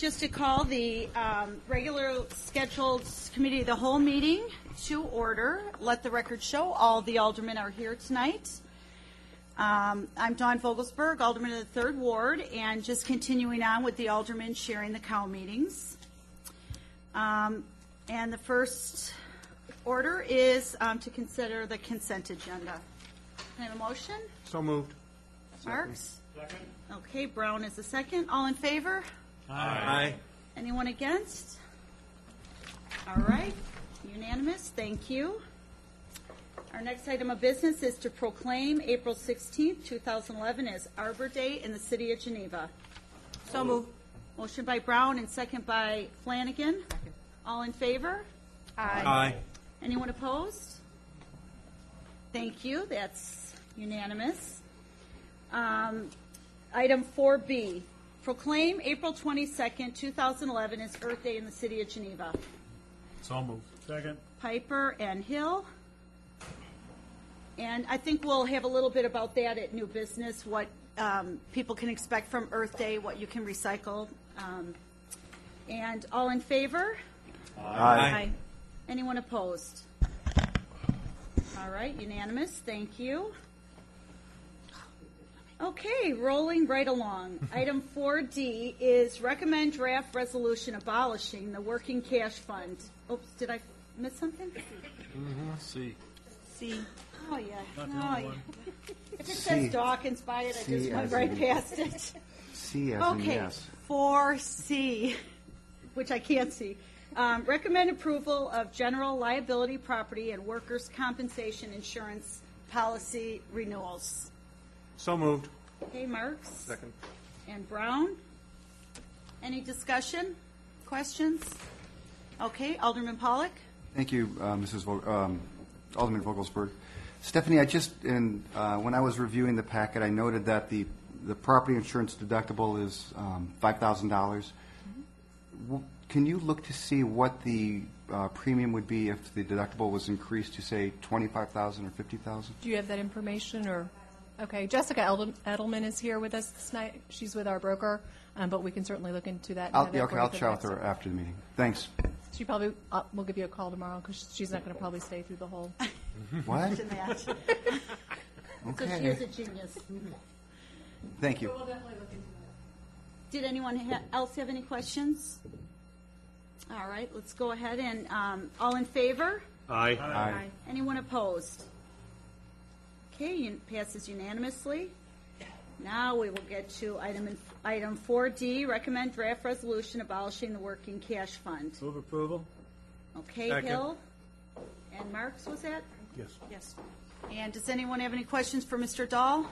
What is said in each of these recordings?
just to call the regular scheduled committee of the whole meeting to order. Let the record show all the aldermen are here tonight. I'm Dawn Vogelsberg, alderman of the 3rd Ward, and just continuing on with the aldermen sharing the cow meetings. And the first order is to consider the consent agenda. Can I have a motion? So moved. Marks? Second. Okay, Brown is the second. All in favor? Aye. Anyone against? All right, unanimous. Thank you. Our next item of business is to proclaim April 16th, 2011 as Arbor Day in the city of Geneva. So moved. Motion by Brown and second by Flanagan. Second. All in favor? Aye. Anyone opposed? Thank you. That's unanimous. Item 4B, proclaim April 22nd, 2011 as Earth Day in the city of Geneva. So moved. Second. Piper and Hill. And I think we'll have a little bit about that at new business, what people can expect from Earth Day, what you can recycle. And all in favor? Aye. Anyone opposed? All right, unanimous. Thank you. Okay, rolling right along. Item 4D is recommend draft resolution abolishing the working cash fund. Oops, did I miss something? C. C. Oh, yeah. Not the Oh, only yeah. one. If it says Dawkins by it, I just went right past it. C as in Okay, yes. 4C, which I can't see. Recommend approval of general liability property and workers' compensation insurance policy renewals. So moved. Okay, Marks? Second. And Brown? Any discussion? Questions? Okay, Alderman Pollock? Thank you, Alderman Vogelsberg. Stephanie, when I was reviewing the packet, I noted that the property insurance deductible is $5,000. Can you look to see what the premium would be if the deductible was increased to, say, $25,000 or $50,000? Do you have that information? Or okay, Jessica Edelman is here with us this night. She's with our broker, but we can certainly look into that. I'll chat with her after the meeting. Thanks. She probably will give you a call tomorrow because she's not going to probably stay through the whole. What? To that. So she Okay. is a genius. Thank you. We'll definitely look into that. Did anyone else have any questions? All right, let's go ahead and all in favor? Aye. Aye. Anyone opposed? Okay, passes unanimously. Now we will get to item 4D, recommend draft resolution abolishing the working cash fund. Move approval. Okay, Second. Hill and Marks, was that? Yes. Yes. And does anyone have any questions for Mr. Dahl?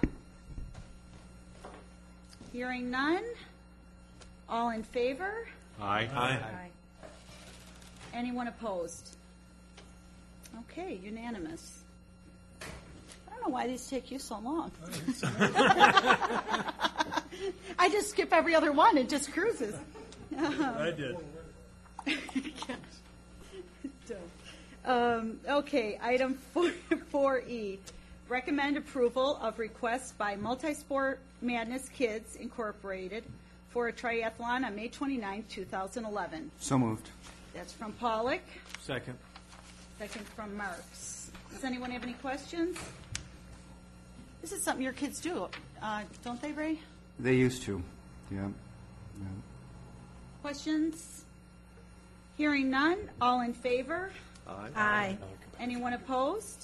Hearing none. All in favor? Aye. Anyone opposed? Okay, unanimous. I don't know why these take you so long. I just skip every other one. It just cruises. I did. Okay, item 4E. Recommend approval of request by Multisport Madness Kids Incorporated for a triathlon on May 29, 2011. So moved. That's from Pollock. Second. Second from Marks. Does anyone have any questions? This is something your kids do, don't they, Ray? They used to. Yeah. Questions? Hearing none. All in favor? Aye. Anyone opposed?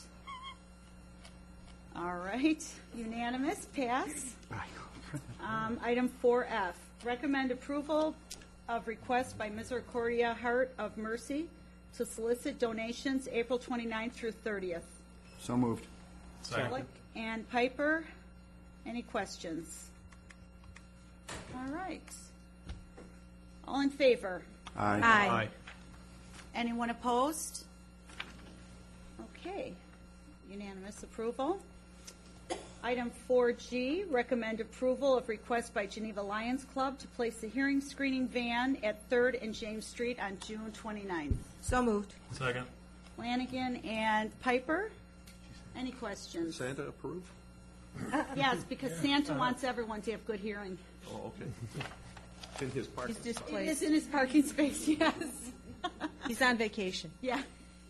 All right. Unanimous. Pass. Item 4F. Recommend approval of request by Misericordia Heart of Mercy to solicit donations April 29th through 30th. So moved. Pollock and Piper. Any questions? All right. All in favor? Aye. Anyone opposed? Okay. Unanimous approval. Item 4G, recommend approval of request by Geneva Lions Club to place the hearing screening van at 3rd and James Street on June 29th. So moved. Second. Flanagan and Piper. Any questions? Santa approve? Yes, because Santa wants everyone to have good hearing. Oh, okay. In his park. He's It displaced. is in his parking space, yes. He's on vacation. Yeah.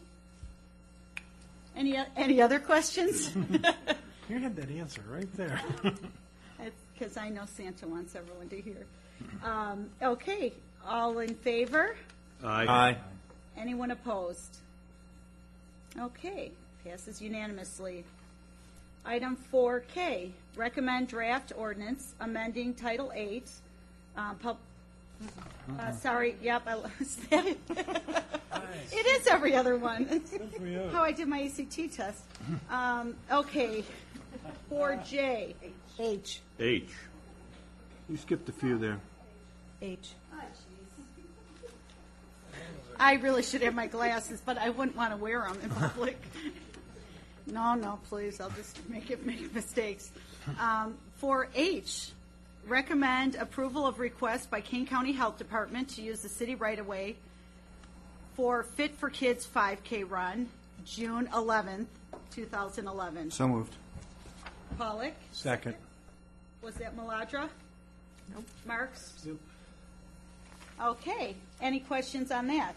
Any other questions? You had that answer right there. Because I know Santa wants everyone to hear. Okay, all in favor? Aye. Anyone opposed? Okay, passes unanimously. Item 4K, recommend draft ordinance amending Title 8. Sorry, yep, I lost that. It is every other one. How I did my ACT test. Okay, 4J. H. H. You skipped a few there. H. I really should have my glasses, but I wouldn't want to wear them in public. No, please, I'll just make mistakes. 4H, recommend approval of request by Kane County Health Department to use the city right-of-way for Fit for Kids 5K run, June 11th, 2011. So moved. Pollock, Second. was that Maladra? Nope. Marks? Okay, any questions on that?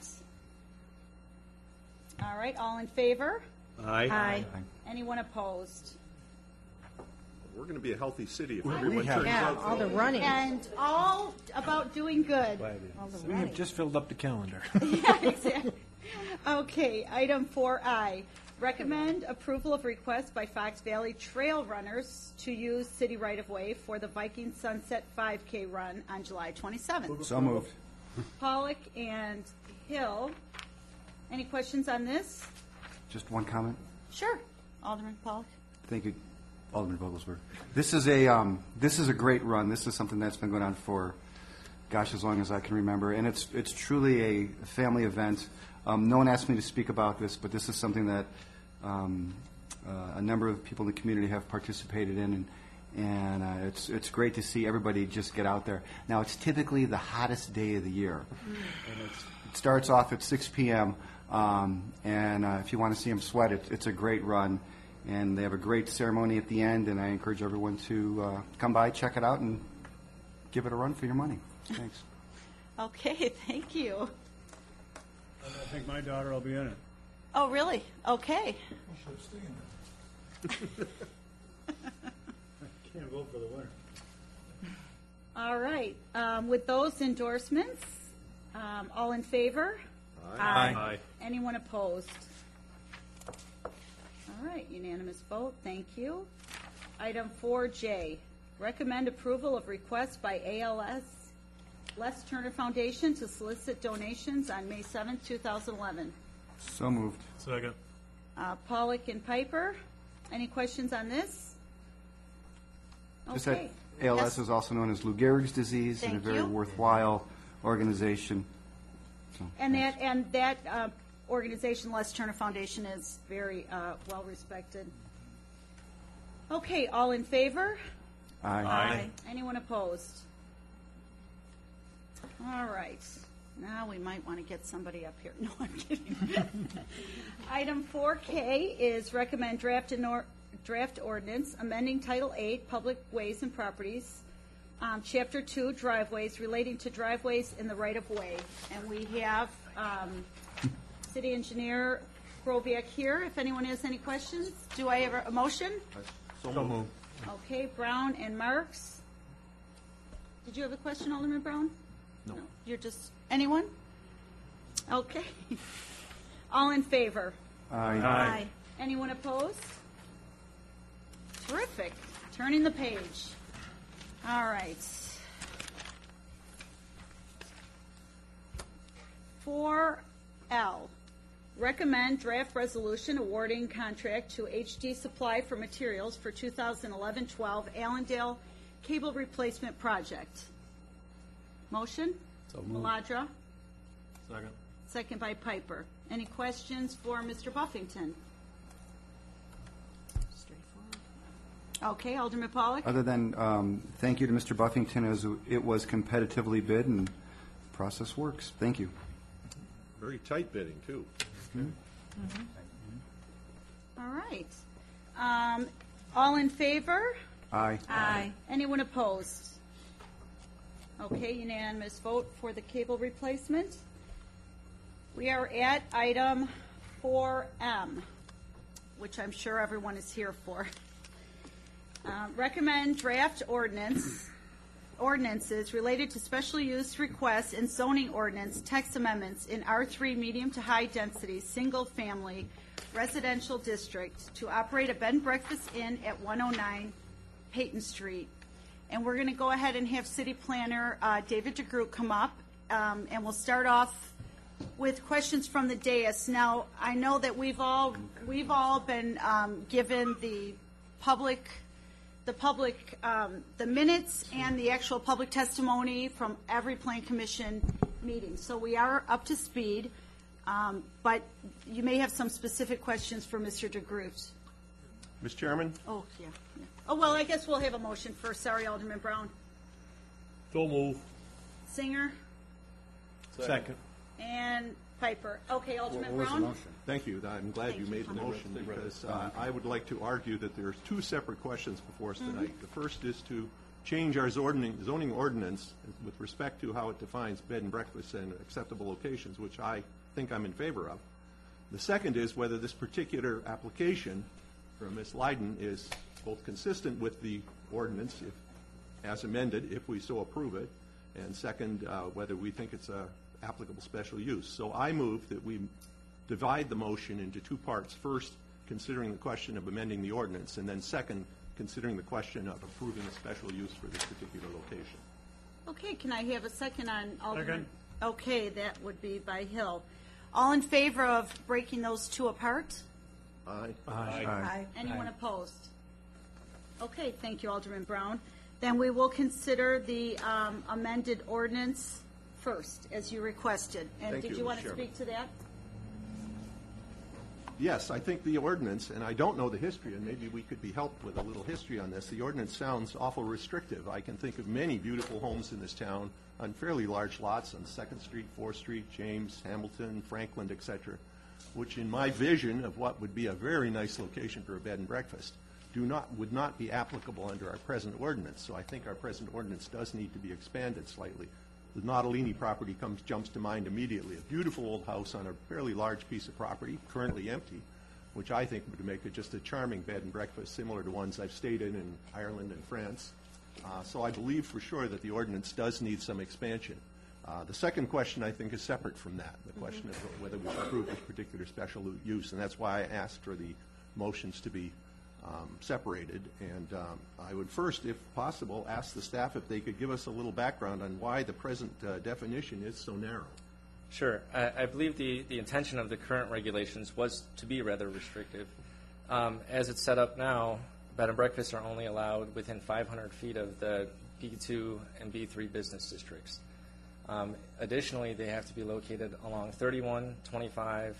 All right, all in favor? Aye. Anyone opposed? We're going to be a healthy city if everyone have- turns Yeah, out. all the running. And all about doing good. All the We have running. just filled up the calendar. Yeah, exactly. Okay, item 4I, recommend approval of request by Fox Valley Trail Runners to use city right-of-way for the Viking Sunset 5K run on July 27th. So moved. Pollock and Hill, any questions on this? Just one comment. Sure, Alderman Pollock. Thank you, Alderman Vogelsberg. This is a great run. This is something that's been going on for, gosh, as long as I can remember, and it's truly a family event. No one asked me to speak about this, but this is something that a number of people in the community have participated in, and it's great to see everybody just get out there. Now, it's typically the hottest day of the year, and it starts off at 6 p.m. And if you want to see them sweat, it's a great run, and they have a great ceremony at the end, and I encourage everyone to come by, check it out, and give it a run for your money. Thanks. Okay, thank you. I think my daughter will be in it. Oh, really? Okay. Can't vote for the winner. All right, with those endorsements, all in favor? Aye. Anyone opposed? All right, unanimous vote, thank you. Item 4J, recommend approval of request by ALS Les Turner Foundation to solicit donations on May 7th, 2011. So moved. Second. Pollock and Piper, any questions on this? Just that Okay. ALS Yes. is also known as Lou Gehrig's disease, and a Thank very you. worthwhile organization. So, And thanks. that organization, Les Turner Foundation, is very well respected. Okay, all in favor? Aye. Anyone opposed? All right. Now we might want to get somebody up here. No, I'm kidding. Item 4K is recommend draft ordinance amending Title 8 Public Ways and Properties, Chapter 2 Driveways relating to driveways in the right-of-way. And we have City Engineer Groviak here, if anyone has any questions. Do I have a motion? So moved. Okay, Brown and Marks. Did you have a question, Alderman Brown? No. You're just, anyone? Okay. All in favor? Aye. Anyone opposed? Terrific. Turning the page. All right. 4L, recommend draft resolution awarding contract to HD Supply for materials for 2011-12 Allendale Cable Replacement Project. Motion? So moved. Maladra. Second. Second by Piper. Any questions for Mr. Buffington? Okay, Alderman Pollock? Other than thank you to Mr. Buffington, as it was competitively bid, and the process works. Thank you. Very tight bidding, too. All right. All in favor? Aye. Aye. Anyone opposed? Okay, unanimous vote for the cable replacement. We are at item 4M, which I'm sure everyone is here for. Recommend draft ordinances related to special use requests and zoning ordinance text amendments in R3 medium to high density, single family residential district to operate a bed and breakfast inn at 109 Peyton Street. And we're going to go ahead and have city planner David DeGroot come up, and we'll start off with questions from the dais. Now, I know that we've all been given the minutes and the actual public testimony from every plan commission meeting. So we are up to speed, but you may have some specific questions for Mr. DeGroot. Mr. Chairman? Oh, yeah. Oh, well, I guess we'll have a motion first. Sorry, Alderman Brown. So move. Singer Second. and Piper. Okay, Alderman What was the Brown? motion? Thank you. I'm glad you Thank made the you. motion because I would like to argue that there's two separate questions before us tonight. The first is to change our zoning ordinance with respect to how it defines bed and breakfast and acceptable locations, which I think I'm in favor of. The second is whether this particular application from Ms. Leiden is both consistent with the ordinance as amended, if we so approve it, and second, whether we think it's a applicable special use. So I move that we divide the motion into two parts. First, considering the question of amending the ordinance, and then second, considering the question of approving a special use for this particular location. Okay, can I have a second on Alderman? Second. Okay, that would be by Hill. All in favor of breaking those two apart? Aye. Aye. Anyone opposed? Okay, thank you, Alderman Brown. Then we will consider the amended ordinance first, as you requested. And Thank did you, you want Ms. to Chairman. speak to that? Yes, I think the ordinance, and I don't know the history, and maybe we could be helped with a little history on this. The ordinance sounds awful restrictive. I can think of many beautiful homes in this town on fairly large lots on 2nd Street, 4th Street, James, Hamilton, Franklin, etc., which in my vision of what would be a very nice location for a bed and breakfast would not be applicable under our present ordinance. So I think our present ordinance does need to be expanded slightly. The Natalini property jumps to mind immediately. A beautiful old house on a fairly large piece of property, currently empty, which I think would make it just a charming bed and breakfast, similar to ones I've stayed in Ireland and France. So I believe for sure that the ordinance does need some expansion. The second question, I think, is separate from that, the question of whether we should approve this particular special use, and that's why I asked for the motions to be separated. And I would first, if possible, ask the staff if they could give us a little background on why the present definition is so narrow. Sure. I believe the intention of the current regulations was to be rather restrictive. As it's set up now, bed and breakfasts are only allowed within 500 feet of the B2 and B3 business districts. Additionally, they have to be located along 31, 25,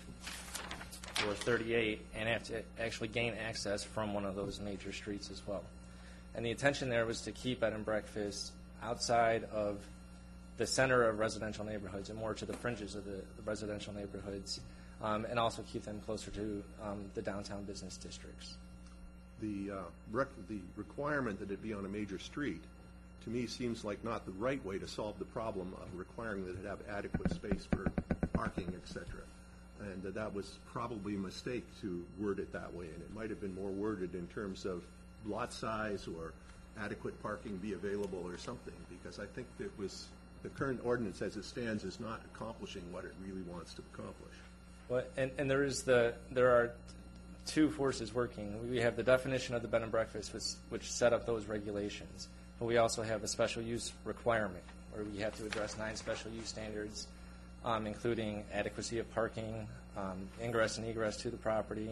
or 38, and have to actually gain access from one of those major streets as well. And the intention there was to keep bed and breakfasts outside of the center of residential neighborhoods and more to the fringes of the residential neighborhoods, and also keep them closer to the downtown business districts. The requirement that it be on a major street, to me, seems like not the right way to solve the problem of requiring that it have adequate space for parking, etc. And that was probably a mistake to word it that way, and it might have been more worded in terms of lot size or adequate parking be available or something, because I think that the current ordinance as it stands is not accomplishing what it really wants to accomplish. Well, and there are two forces working. We have the definition of the bed and breakfast, which set up those regulations, but we also have a special use requirement where we have to address 9 special use standards, including adequacy of parking, ingress and egress to the property,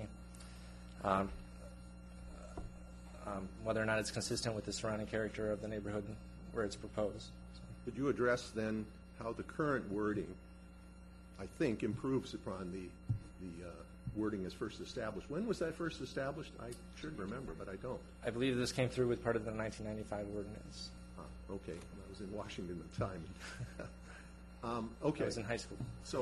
whether or not it's consistent with the surrounding character of the neighborhood where it's proposed. Could you address then how the current wording, I think, improves upon the wording as first established? When was that first established? I should remember, but I don't. I believe this came through with part of the 1995 ordinance. Okay. I was in Washington at the time. Okay. I was in high school. So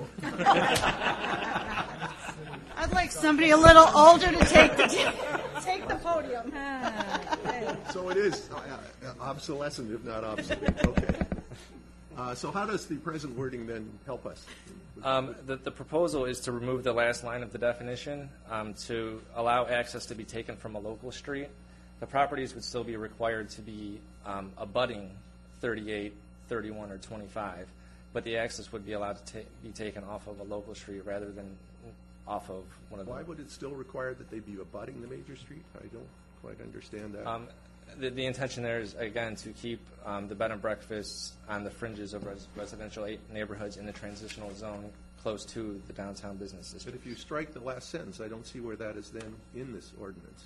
I'd like somebody a little older to take the podium. So it is obsolescent, if not obsolete. Okay. So how does the present wording then help us? The proposal is to remove the last line of the definition to allow access to be taken from a local street. The properties would still be required to be abutting 38, 31, or 25, but the access would be allowed to be taken off of a local street rather than off of one of the... Why would it still require that they be abutting the major street? I don't quite understand that. The intention there is, again, to keep the bed and breakfasts on the fringes of residential neighborhoods in the transitional zone close to the downtown business But district. if you strike the last sentence, I don't see where that is then in this ordinance.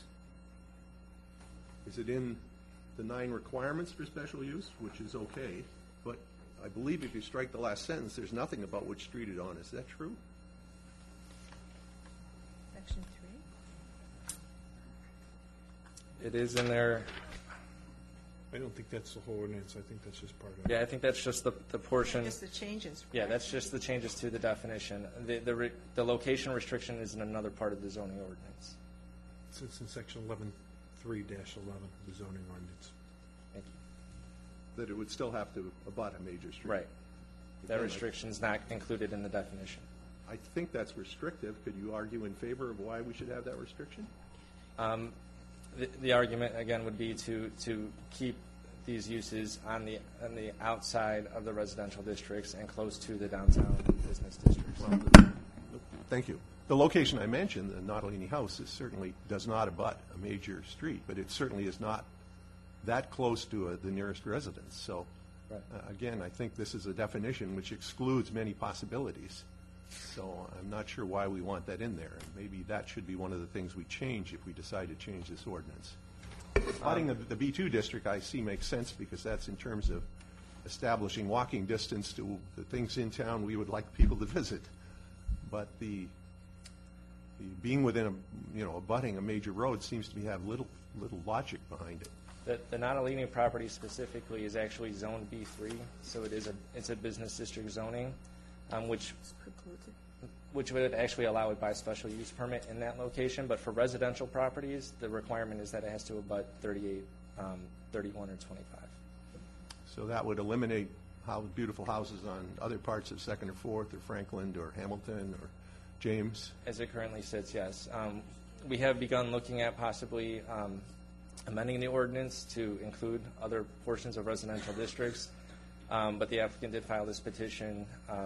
Is it in the 9 requirements for special use, which is okay, but I believe if you strike the last sentence, there's nothing about which street it's on. Is that true? Section 3. It is in there. I don't think that's the whole ordinance. I think that's just part of it. Yeah, I think that's just the portion. Just the changes. Yeah, that's just the changes to the definition. The location restriction is in another part of the zoning ordinance. It's in section 11.3-11 of the zoning ordinance. Thank you. That it would still have to abut a major street? Right. That Again, restriction is not included in the definition. I think that's restrictive. Could you argue in favor of why we should have that restriction? The argument, again, would be to keep these uses on the outside of the residential districts and close to the downtown business districts. Thank you. The location I mentioned, the Natalini House, certainly does not abut a major street, but it certainly is not that close to the nearest residence. So, Right. Again, I think this is a definition which excludes many possibilities. So I'm not sure why we want that in there. And maybe that should be one of the things we change if we decide to change this ordinance. Abutting the B2 district, I see, makes sense because that's in terms of establishing walking distance to the things in town we would like people to visit. But the being within abutting a major road seems to have little logic behind it. The Natalini property specifically is actually Zone B3, so it's a business district zoning, which would actually allow it by special use permit in that location. But for residential properties, the requirement is that it has to abut 38, 31, or 25. So that would eliminate beautiful houses on other parts of 2nd or 4th or Franklin or Hamilton or James. As it currently sits, yes. We have begun looking at possibly amending the ordinance to include other portions of residential districts, but the applicant did file this petition,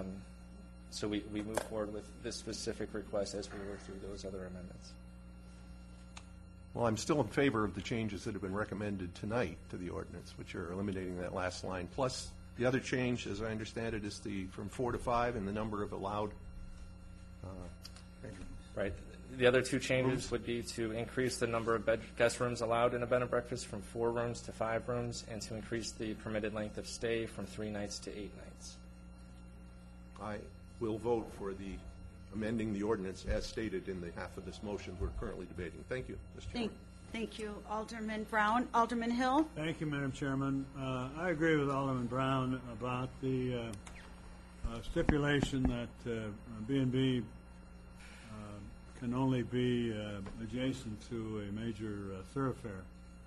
so we move forward with this specific request as we work through those other amendments. Well, I'm still in favor of the changes that have been recommended tonight to the ordinance, which are eliminating that last line. Plus, the other change, as I understand it, is from 4 to 5 in the number of allowed bedrooms. Right. The other two changes would be to increase the number of guest rooms allowed in a bed and breakfast from 4 rooms to 5 rooms, and to increase the permitted length of stay from 3 nights to 8 nights. I will vote for the amending the ordinance as stated in the half of this motion we're currently debating. Thank you, Mr. Chairman. Thank you, Alderman Brown. Alderman Hill? Thank you, Madam Chairman. I agree with Alderman Brown about the stipulation that B&B can only be adjacent to a major thoroughfare,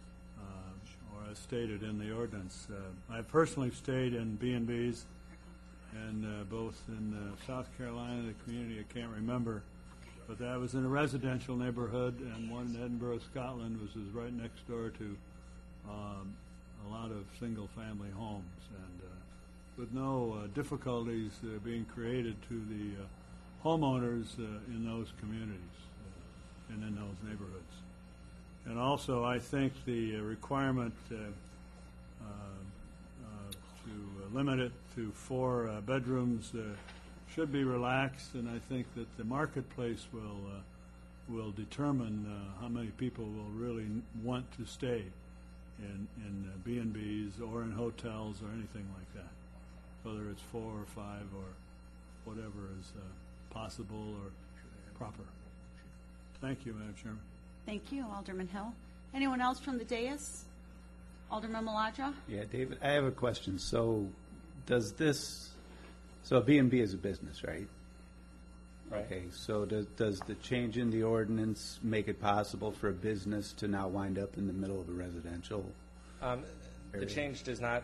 or as stated in the ordinance. I personally stayed in B&Bs, and both in South Carolina, the community I can't remember, but that was in a residential neighborhood, and one in Edinburgh, Scotland, was right next door to a lot of single-family homes, and with no difficulties being created to the homeowners in those communities and in those neighborhoods. And also, I think the requirement to limit it to 4 bedrooms should be relaxed, and I think that the marketplace will determine how many people will really want to stay in B&Bs or in hotels or anything like that, whether it's 4 or 5 or whatever is possible or proper. Thank you, Madam Chairman. Thank you, Alderman Hill. Anyone else from the dais? Alderman Maladra? Yeah, David, I have a question. So does this, so B&B is a business, right? Right. Okay, so does the change in the ordinance make it possible for a business to now wind up in the middle of a residential The area? change does not.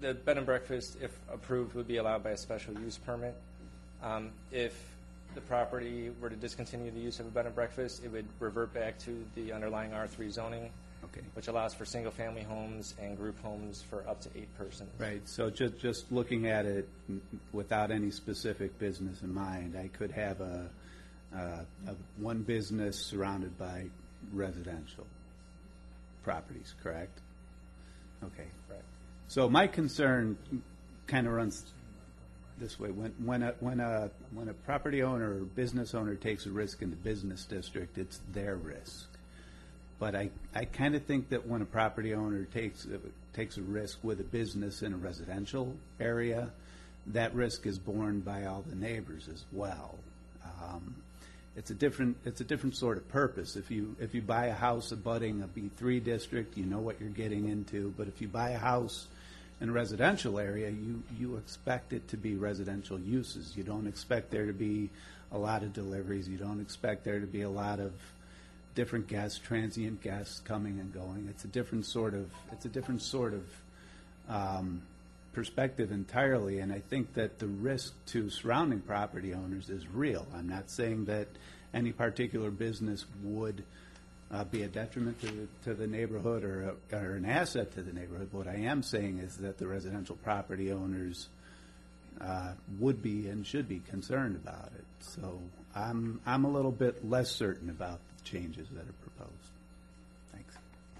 the bed and breakfast, if approved, would be allowed by a special use permit. If the property were to discontinue the use of a bed and breakfast, it would revert back to the underlying R3 zoning, Okay. which allows for single-family homes and group homes for up to 8 persons. Right, so just looking at it without any specific business in mind, I could have a one business surrounded by residential properties, correct? Okay. Right. So my concern kind of runs this way. When a property owner or business owner takes a risk in the business district, it's their risk. But I kind of think that when a property owner takes a risk with a business in a residential area, that risk is borne by all the neighbors as well. It's a different sort of purpose. If you buy a house abutting a B3 district, you know what you're getting into. But if you buy a house in a residential area, you expect it to be residential uses. You don't expect there to be a lot of deliveries. You don't expect there to be a lot of different guests, transient guests coming and going. It's a different sort of perspective entirely, and I think that the risk to surrounding property owners is real. I'm not saying that any particular business would be a detriment to the neighborhood or an asset to the neighborhood. What I am saying is that the residential property owners would be and should be concerned about it. So I'm a little bit less certain about the changes that are proposed. Thanks.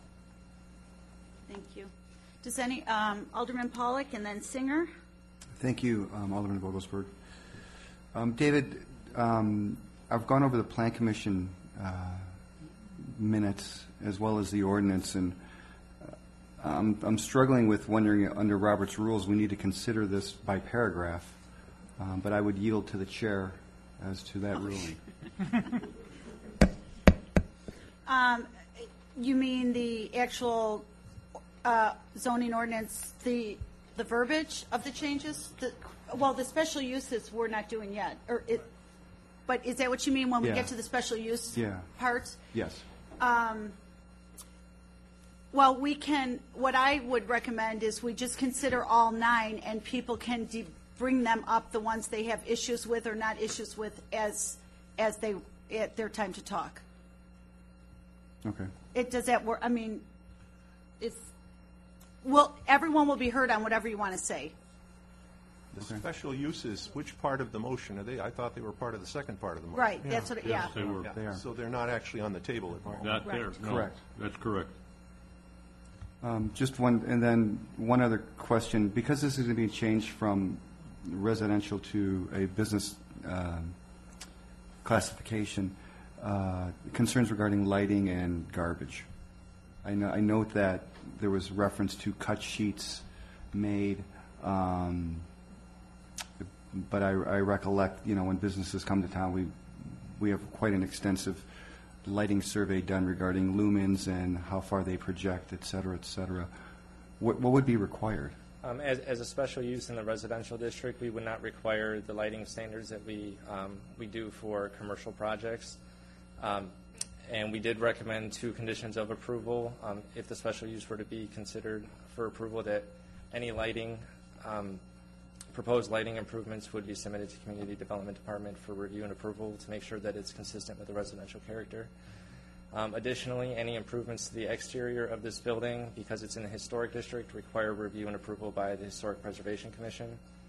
Thank you. Does any, Alderman Pollock and then Singer? Thank you, Alderman Vogelsberg. David, I've gone over the Plan Commission minutes as well as the ordinance, and I'm struggling with wondering, under Robert's rules, we need to consider this by paragraph, but I would yield to the chair as to that ruling. You mean the actual zoning ordinance, the verbiage of the changes? The special uses we're not doing yet, but is that what you mean when we Yeah. get to the special use parts? Yes. Well, what I would recommend is we just consider all 9, and people can bring them up, the ones they have issues with or not issues with, as they at their time to talk. Okay. Does that work? I mean, everyone will be heard on whatever you want to say. The special uses, which part of the motion are they? I thought they were part of the second part of the motion. Right, that's what, yeah. They were. Yeah, They are. so they're not actually on the table at the moment. Not there, Correct. no. Correct. That's correct. Just one, and then one other question. Because this is going to be changed from residential to a business classification, concerns regarding lighting and garbage. I note that there was reference to cut sheets made, but I recollect, when businesses come to town, we have quite an extensive lighting survey done regarding lumens and how far they project, et cetera, et cetera. What would be required? As a special use in the residential district, we would not require the lighting standards that we do for commercial projects. And we did recommend 2 conditions of approval. If the special use were to be considered for approval, that any lighting, proposed lighting improvements would be submitted to Community Development Department for review and approval to make sure that it's consistent with the residential character. Additionally, any improvements to the exterior of this building, because it's in the historic district, require review and approval by the Historic Preservation Commission.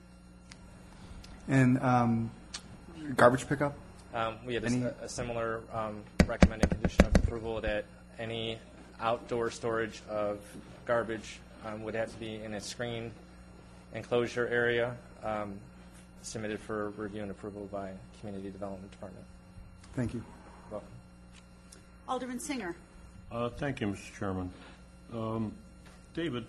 And garbage pickup? We have Any- a similar recommended condition of approval that any outdoor storage of garbage would have to be in a screened enclosure area, submitted for review and approval by Community Development Department. Thank you. Welcome. Alderman Singer. Thank you, Mr. Chairman. David,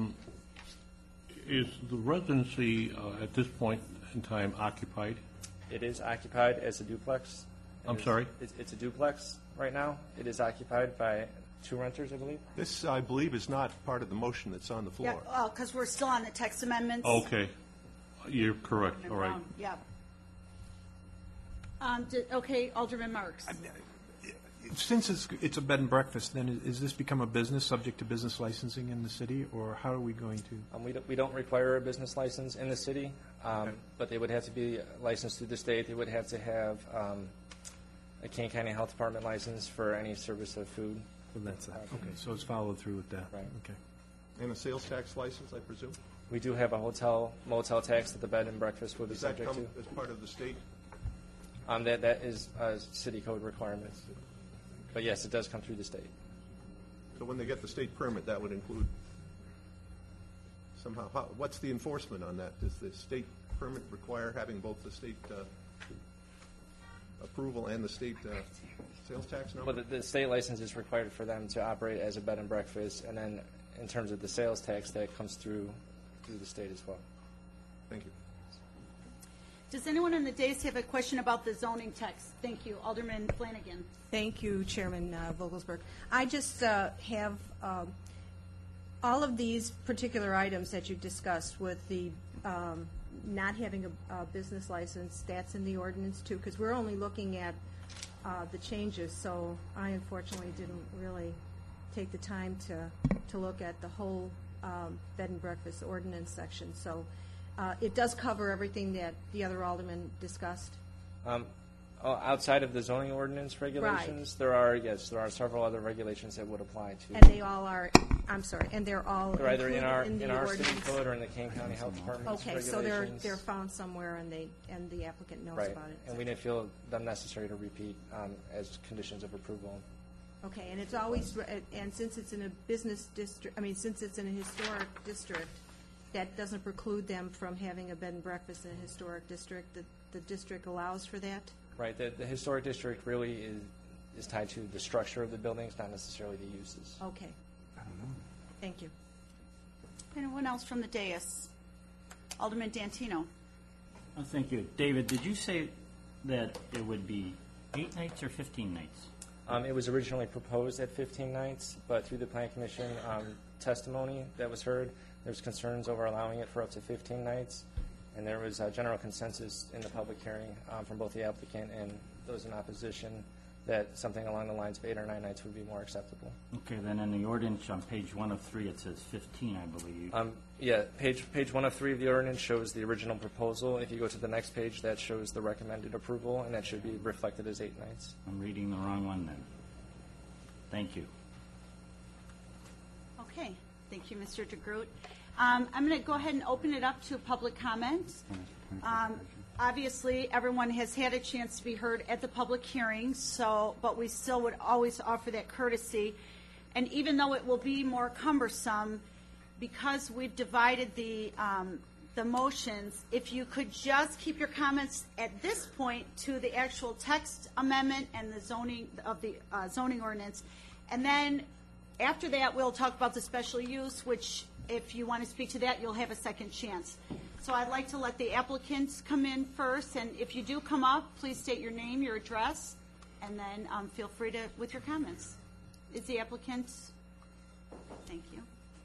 is the residency at this point in time occupied? It is occupied as a duplex. I'm sorry? It's a duplex right now. It is occupied by 2 renters, I believe. This, I believe, is not part of the motion that's on the Yeah, floor. because we're still on the text amendments. Okay. You're correct. All right. Yeah. Okay, Alderman Marks. Since it's a bed and breakfast, then is this become a business subject to business licensing in the city, or how are we going to? We don't require a business license in the city, but they would have to be licensed through the state. They would have to have a Kane County Health Department license for any service of food. So that's that. Okay, so it's followed through with that. Right. Okay. And a sales tax license, I presume? We do have a hotel motel tax that the bed and breakfast would be Does that subject come to. as part of the state? That is city code requirements. But yes, it does come through the state. So when they get the state permit, that would include somehow, what's the enforcement on that? Does the state permit require having both the state approval and the state sales tax number? Well, the state license is required for them to operate as a bed and breakfast, and then in terms of the sales tax, that comes through the state as well. Thank you. Does anyone in the dais have a question about the zoning text? Thank you. Alderman Flanagan. Thank you, Chairman Vogelsberg. I just have all of these particular items that you discussed with the not having a business license, that's in the ordinance too, because we're only looking at the changes, so I unfortunately didn't really take the time to look at the whole bed and breakfast ordinance section. So it does cover everything that the other aldermen discussed. Outside of the zoning ordinance regulations, there are several other regulations that would apply to. And they all are, I'm sorry, and they're all They're either included in our city ordinance? code or in the Kane County Health Department's Okay, regulations. so they're found somewhere, and the applicant knows Right, about it. and we didn't feel them necessary to repeat as conditions of approval. Okay, and it's always, and since it's in a business district, since it's in a historic district, that doesn't preclude them from having a bed and breakfast in a historic district. The district allows for that? Right, the historic district really is tied to the structure of the buildings, not necessarily the uses. Okay. Thank you. Anyone else from the dais? Alderman Dantino. Thank you. David, did you say that it would be 8 nights or 15 nights? It was originally proposed at 15 nights, but through the Plan Commission testimony that was heard, there's concerns over allowing it for up to 15 nights, and there was a general consensus in the public hearing from both the applicant and those in opposition that something along the lines of 8 or 9 nights would be more acceptable. Okay, then in the ordinance on page 1 of 3, it says 15, I believe. Yeah, page 1 of 3 of the ordinance shows the original proposal. If you go to the next page, that shows the recommended approval, and that should be reflected as 8 nights. I'm reading the wrong one then. Thank you. Okay, thank you, Mr. DeGroot. I'm going to go ahead and open it up to public comment. Obviously, everyone has had a chance to be heard at the public hearing, but we still would always offer that courtesy. And even though it will be more cumbersome, because we've divided the motions, if you could just keep your comments at this point to the actual text amendment and the zoning of the zoning ordinance, and then after that, we'll talk about the special use, which if you want to speak to that, you'll have a second chance. So I'd like to let the applicants come in first, and if you do come up, please state your name, your address, and then feel free to with your comments. Is the applicant? Thank you.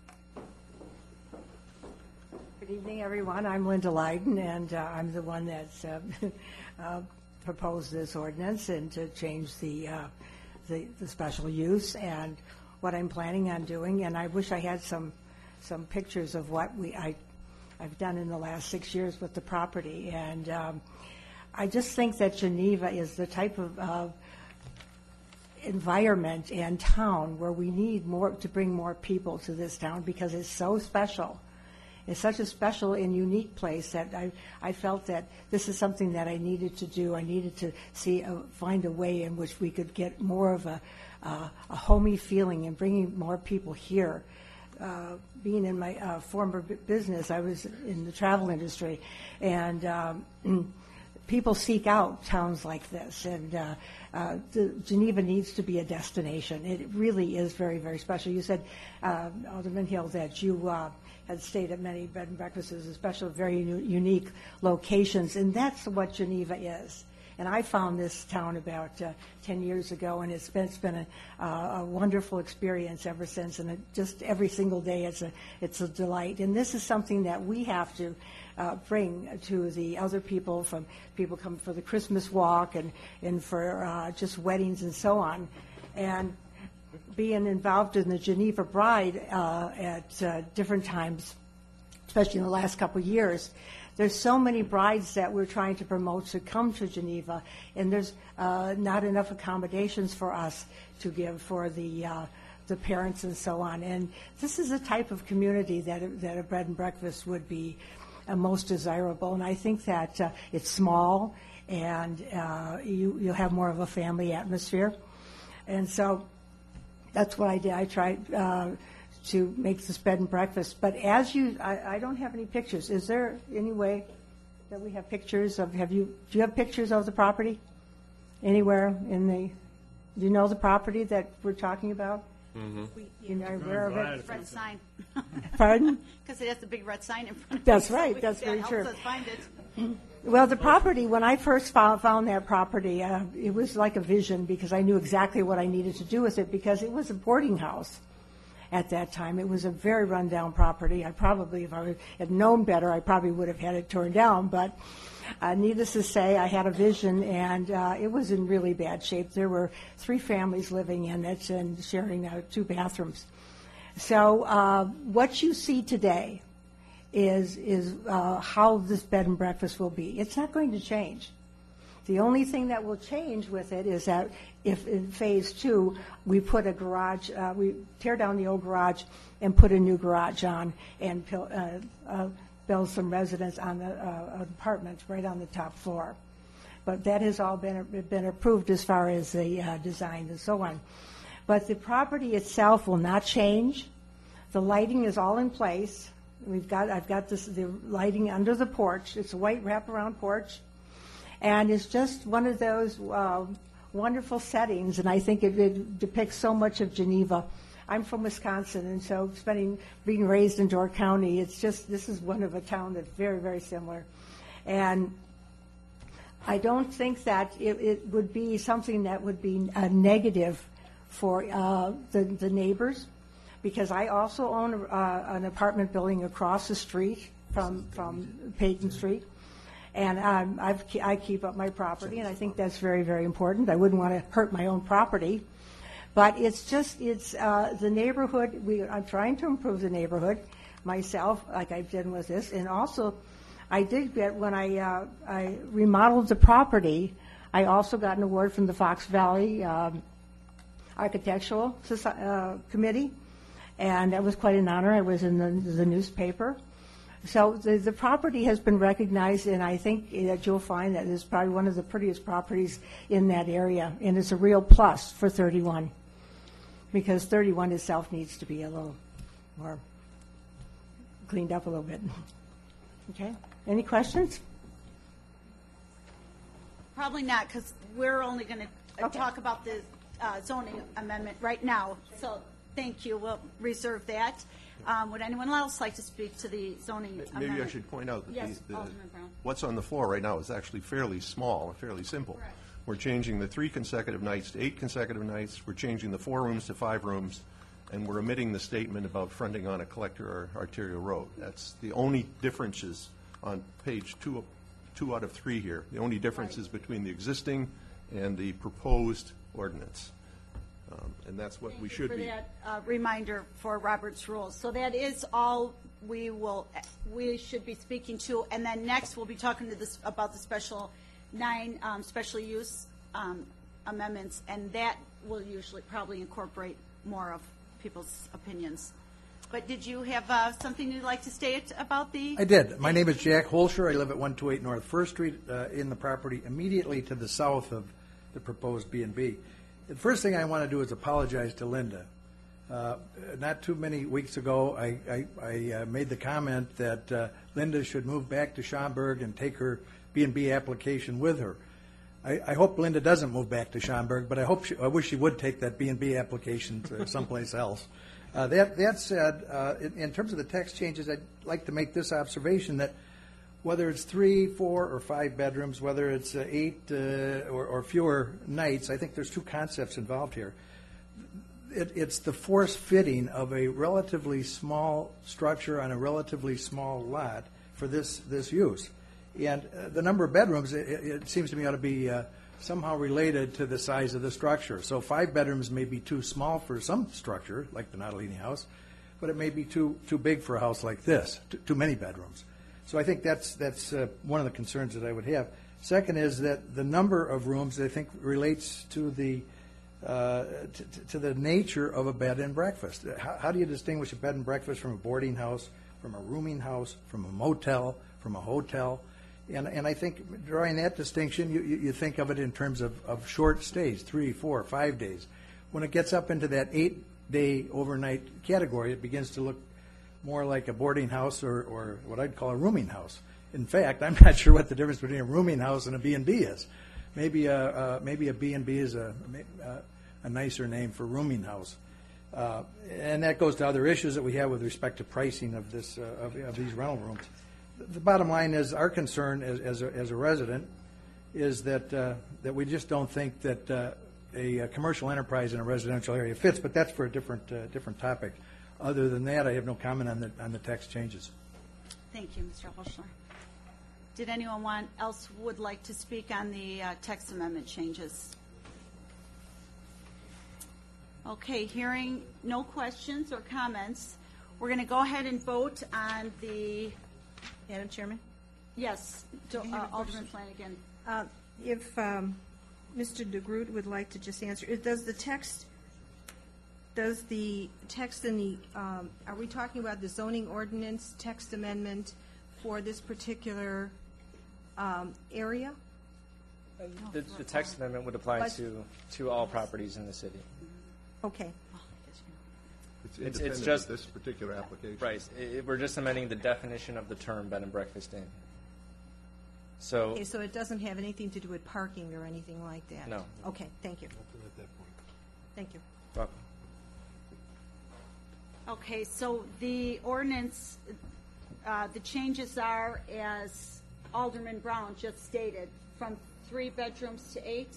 Good evening, everyone. I'm Linda Leiden, and I'm the one that's proposed this ordinance and to change the special use and what I'm planning on doing. And I wish I had some pictures of what I've done in the last 6 years with the property. And I just think that Geneva is the type of environment and town where we need more to bring more people to this town because it's so special. It's such a special and unique place that I felt that this is something that I needed to do. I needed to find a way in which we could get more of a homey feeling and bringing more people here. Being in my former business, I was in the travel industry, and people seek out towns like this, and Geneva needs to be a destination. It really is very, very special. You said, Alderman Hill, that you had stayed at many bed and breakfasts, especially very unique locations, and that's what Geneva is. And I found this town about 10 years ago, and it's been a wonderful experience ever since. And just every single day, it's a delight. And this is something that we have to bring to the other people. People come for the Christmas walk and for just weddings and so on. And being involved in the Geneva Bride at different times, especially in the last couple of years, there's so many brides that we're trying to promote to come to Geneva, and there's not enough accommodations for us to give for the parents and so on. And this is a type of community that a bed and breakfast would be most desirable. And I think that it's small, and you'll have more of a family atmosphere. And so that's what I did. I tried to make this bed and breakfast. But I don't have any pictures. Is there any way that we have pictures of, do you have pictures of the property anywhere do you know the property that we're talking about? Mm-hmm. You know, aware of it? Red sign. Pardon? Because it has the big red sign in front of it. That's so right. That's very true. Helps us find it. Well, the property, when I first found that property, it was like a vision, because I knew exactly what I needed to do with it, because it was a boarding house at that time. It was a very rundown property. If I had known better, I probably would have had it torn down. But needless to say, I had a vision, and it was in really bad shape. There were 3 families living in it and sharing 2 bathrooms. So what you see today is how this bed and breakfast will be. It's not going to change. The only thing that will change with it is that if in phase 2 we put a garage, we tear down the old garage and put a new garage on, and build some residence on the apartments right on the top floor. But that has all been approved as far as the design and so on. But the property itself will not change. The lighting is all in place. I've got the lighting under the porch. It's a white wraparound porch, and it's just one of those wonderful settings. And I think it depicts so much of Geneva. I'm from Wisconsin, and so being raised in Door County, this is one of a town that's very, very similar. And I don't think that it would be something that would be negative for the neighbors, because I also own an apartment building across the street from Peyton Street, and I keep up my property, and I think that's very, very important. I wouldn't want to hurt my own property, but it's the neighborhood. I'm trying to improve the neighborhood myself, like I've done with this, and also I did get, when I remodeled the property, I also got an award from the Fox Valley Architectural Committee, and that was quite an honor. I was in the newspaper. So the property has been recognized, and I think that you'll find that it's probably one of the prettiest properties in that area, and it's a real plus for 31, because 31 itself needs to be a little more cleaned up a little bit. Okay? Any questions? Probably not, because we're only going to talk about the zoning amendment right now. So thank you. We'll reserve that. Would anyone else like to speak to the zoning amendment? Maybe I should point out that Yes, Alderman Brown. what's on the floor right now is actually fairly small, fairly simple. Correct. We're changing the 3 consecutive nights to 8 consecutive nights. We're changing the 4 rooms to 5 rooms, and we're omitting the statement about fronting on a collector or arterial road. That's the only differences on page 2 out of 3 here. The only difference is between the existing and the proposed ordinance. And that's what we should be. Thank you for that reminder for Robert's rules. So that is all we should be speaking to. And then next we'll be talking about the special 9 special use amendments, and that will usually probably incorporate more of people's opinions. But did you have something you'd like to state about the? I did. My name is Jack Holscher. I live at 128 North First Street in the property immediately to the south of the proposed B&B. The first thing I want to do is apologize to Linda. Not too many weeks ago, I made the comment that Linda should move back to Schaumburg and take her B&B application with her. I hope Linda doesn't move back to Schaumburg, but I wish she would take that B&B application to someplace else. That said, in terms of the text changes, I'd like to make this observation that whether it's 3, 4, or 5 bedrooms, whether it's 8 or fewer nights, I think there's 2 concepts involved here. It's the force fitting of a relatively small structure on a relatively small lot for this use. And the number of bedrooms, it seems to me, ought to be somehow related to the size of the structure. So 5 bedrooms may be too small for some structure, like the Natalini house, but it may be too big for a house like this, too many bedrooms. So I think that's one of the concerns that I would have. Second is that the number of rooms, I think, relates to the nature of a bed and breakfast. How do you distinguish a bed and breakfast from a boarding house, from a rooming house, from a motel, from a hotel? And I think drawing that distinction, you think of it in terms of short stays, 3, 4, 5 days. When it gets up into that 8-day overnight category, it begins to look more like a boarding house or what I'd call a rooming house. In fact, I'm not sure what the difference between a rooming house and a B&B is. Maybe a B&B is a nicer name for rooming house. And that goes to other issues that we have with respect to pricing of these rental rooms. The bottom line is our concern as a resident is that we just don't think that a commercial enterprise in a residential area fits, but that's for a different topic. Other than that, I have no comment on the text changes. Thank you, Mr. Holschler. Did anyone else would like to speak on the text amendment changes? Okay, hearing no questions or comments, we're going to go ahead and vote on the... Madam Chairman? Yes, Alderman Flanagan. If Mr. DeGroot would like to just answer, does the text in the, are we talking about the zoning ordinance text amendment for this particular area? The text amendment would apply to all properties in the city. Okay. It's independent just of this particular application. Right. We're just amending the definition of the term bed and breakfast inn. So, Okay, so it doesn't have anything to do with parking or anything like that? No. Okay, thank you. Thank you. welcome. Okay, so the ordinance, the changes are, as Alderman Brown just stated, from 3 bedrooms to 8.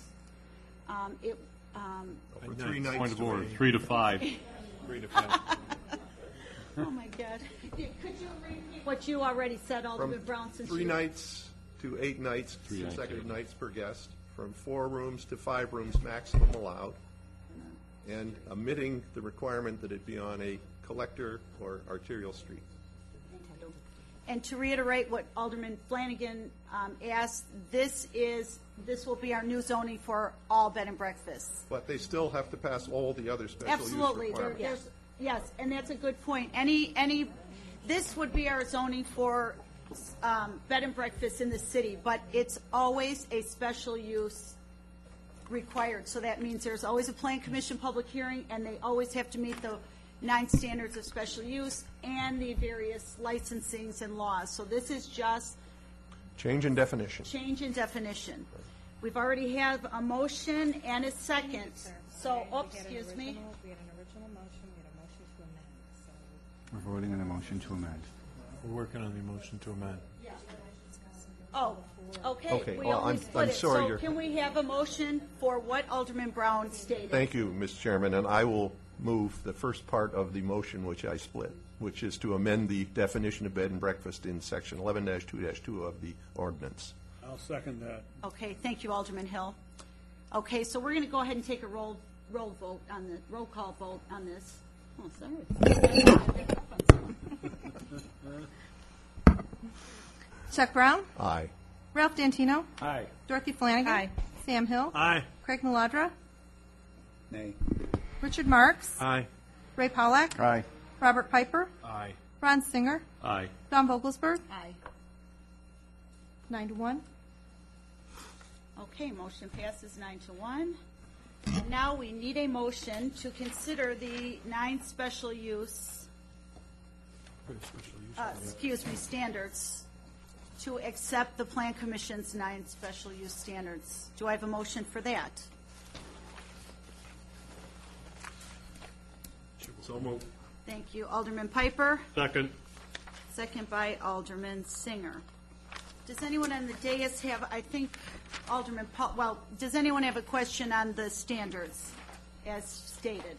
For 3 nights. Point of order, 3 to 5. 3 to 5. Oh, my God. Could you repeat what you already said, Alderman From Brown? Since 3 you- nights to 8 nights, 3 nights, consecutive 8 nights per guest, from 4 rooms to 5 rooms maximum allowed, and omitting the requirement that it be on a collector or arterial street. And to reiterate what Alderman Flanagan asked, this will be our new zoning for all bed and breakfasts. But they still have to pass all the other special use Absolutely. requirements. Yes, and that's a good point. This would be our zoning for bed and breakfast in the city, but it's always a special use required. So that means there's always a plan commission public hearing, and they always have to meet the 9 standards of special use and the various licensings and laws. So this is just Change in definition. change in definition. We've already have a motion and a second. So, excuse me. We had an original motion, we had a motion to amend, so. We're voting on a motion to amend. We're working on the motion to amend. Oh, okay. Okay, We well, only I'm split it. sorry, So you're- can we have a motion for what Alderman Brown stated? Thank you, Mr. Chairman, and I will move the first part of the motion which I split, which is to amend the definition of bed and breakfast in section 11-2-2 of the ordinance. I'll second that. Okay, thank you, Alderman Hill. Okay, so we're going to go ahead and take a roll call vote on this. Oh, sorry. Chuck Brown? Aye. Ralph D'Antino? Aye. Dorothy Flanagan? Aye. Sam Hill? Aye. Craig Maladra? Nay. Richard Marks? Aye. Ray Pollack? Aye. Robert Piper? Aye. Ron Singer? Aye. Don Vogelsberg? Aye. 9-1. Okay, motion passes 9-1. And now we need a motion to consider the 9 special use, standards, to accept the Plan Commission's 9 special use standards. Do I have a motion for that? So moved. Thank you. Alderman Piper, Second. second by Alderman Singer. Does anyone on the dais have, I think Alderman Paul, well, does anyone have a question on the standards as stated?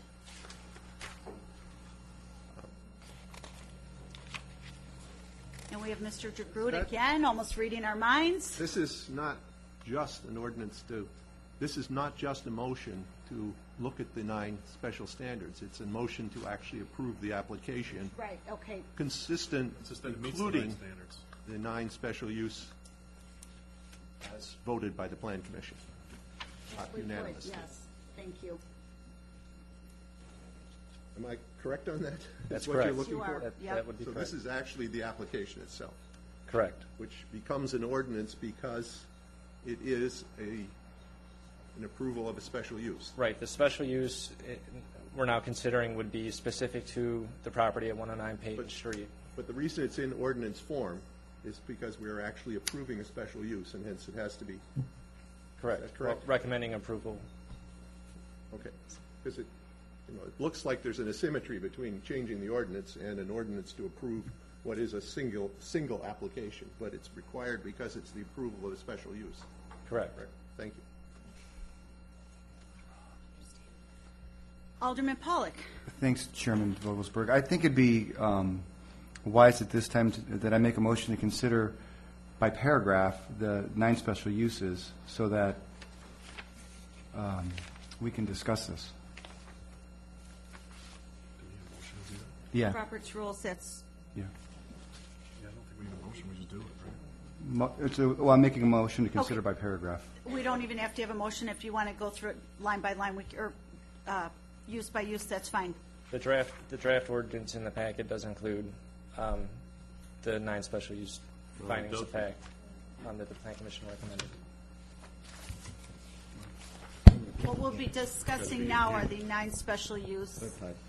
And we have Mr. DeGroot again, almost reading our minds. This is not just an ordinance to This is not just a motion to look at the 9 special standards. It's a motion to actually approve the application, Right, okay. consistent, including the 9 special use as voted by the Plan Commission. Not We would, unanimously. yes, thank you. Am I correct on that? That's what correct. you're looking You are, for? yep. That would be So correct. this is actually the application itself, Correct. which becomes an ordinance because it is an approval of a special use. Right. The special use we're now considering would be specific to the property at 109 Peyton Street. But the reason it's in ordinance form is because we are actually approving a special use, and hence it has to be. Correct. That's correct. Well, recommending approval. Okay. Because it looks like there's an asymmetry between changing the ordinance and an ordinance to approve what is a single application, but it's required because it's the approval of a special use. Correct. Right. Thank you. Alderman Pollock. Thanks, Chairman Vogelsberg. I think it'd be wise at this time that I make a motion to consider by paragraph the 9 special uses so that we can discuss this. Yeah. Robert's rules, that's, Yeah. Yeah, I don't think we need a motion, we just do it, right? Well, I'm making a motion to consider by paragraph. we don't even have to have a motion. If you want to go through it line by line, or use by use, that's fine. The draft ordinance in the packet does include the 9 special use findings of fact that the Plan Commission recommended. What we'll be discussing now are the 9 special use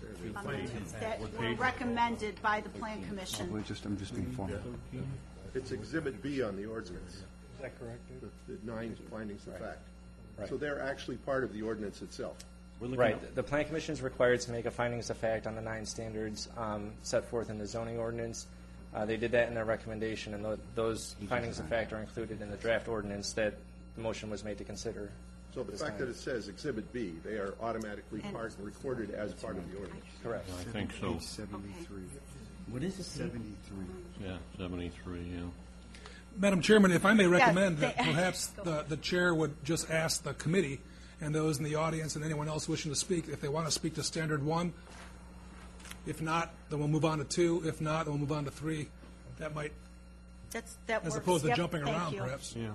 that were recommended by the Plan Commission. I'm just being formal. It's Exhibit B on the ordinance. Is that correct? The 9 findings of fact. Right. So they're actually part of the ordinance itself. Right. The Plan Commission is required to make a findings of fact on the 9 standards set forth in the zoning ordinance. They did that in their recommendation, and those findings of fact are included in the draft ordinance that the motion was made to consider. So the fact that it says Exhibit B, they are automatically recorded as part of the ordinance. Correct. I think so. 73. What is it? 73. Yeah, 73, yeah. Madam Chairman, if I may recommend Yes, that perhaps the chair would just ask the committee and those in the audience and anyone else wishing to speak, if they want to speak to standard 1. If not, then we'll move on to 2. If not, then we'll move on to 3. That might, That as works. opposed to Yep, jumping thank around, you. perhaps. Yeah.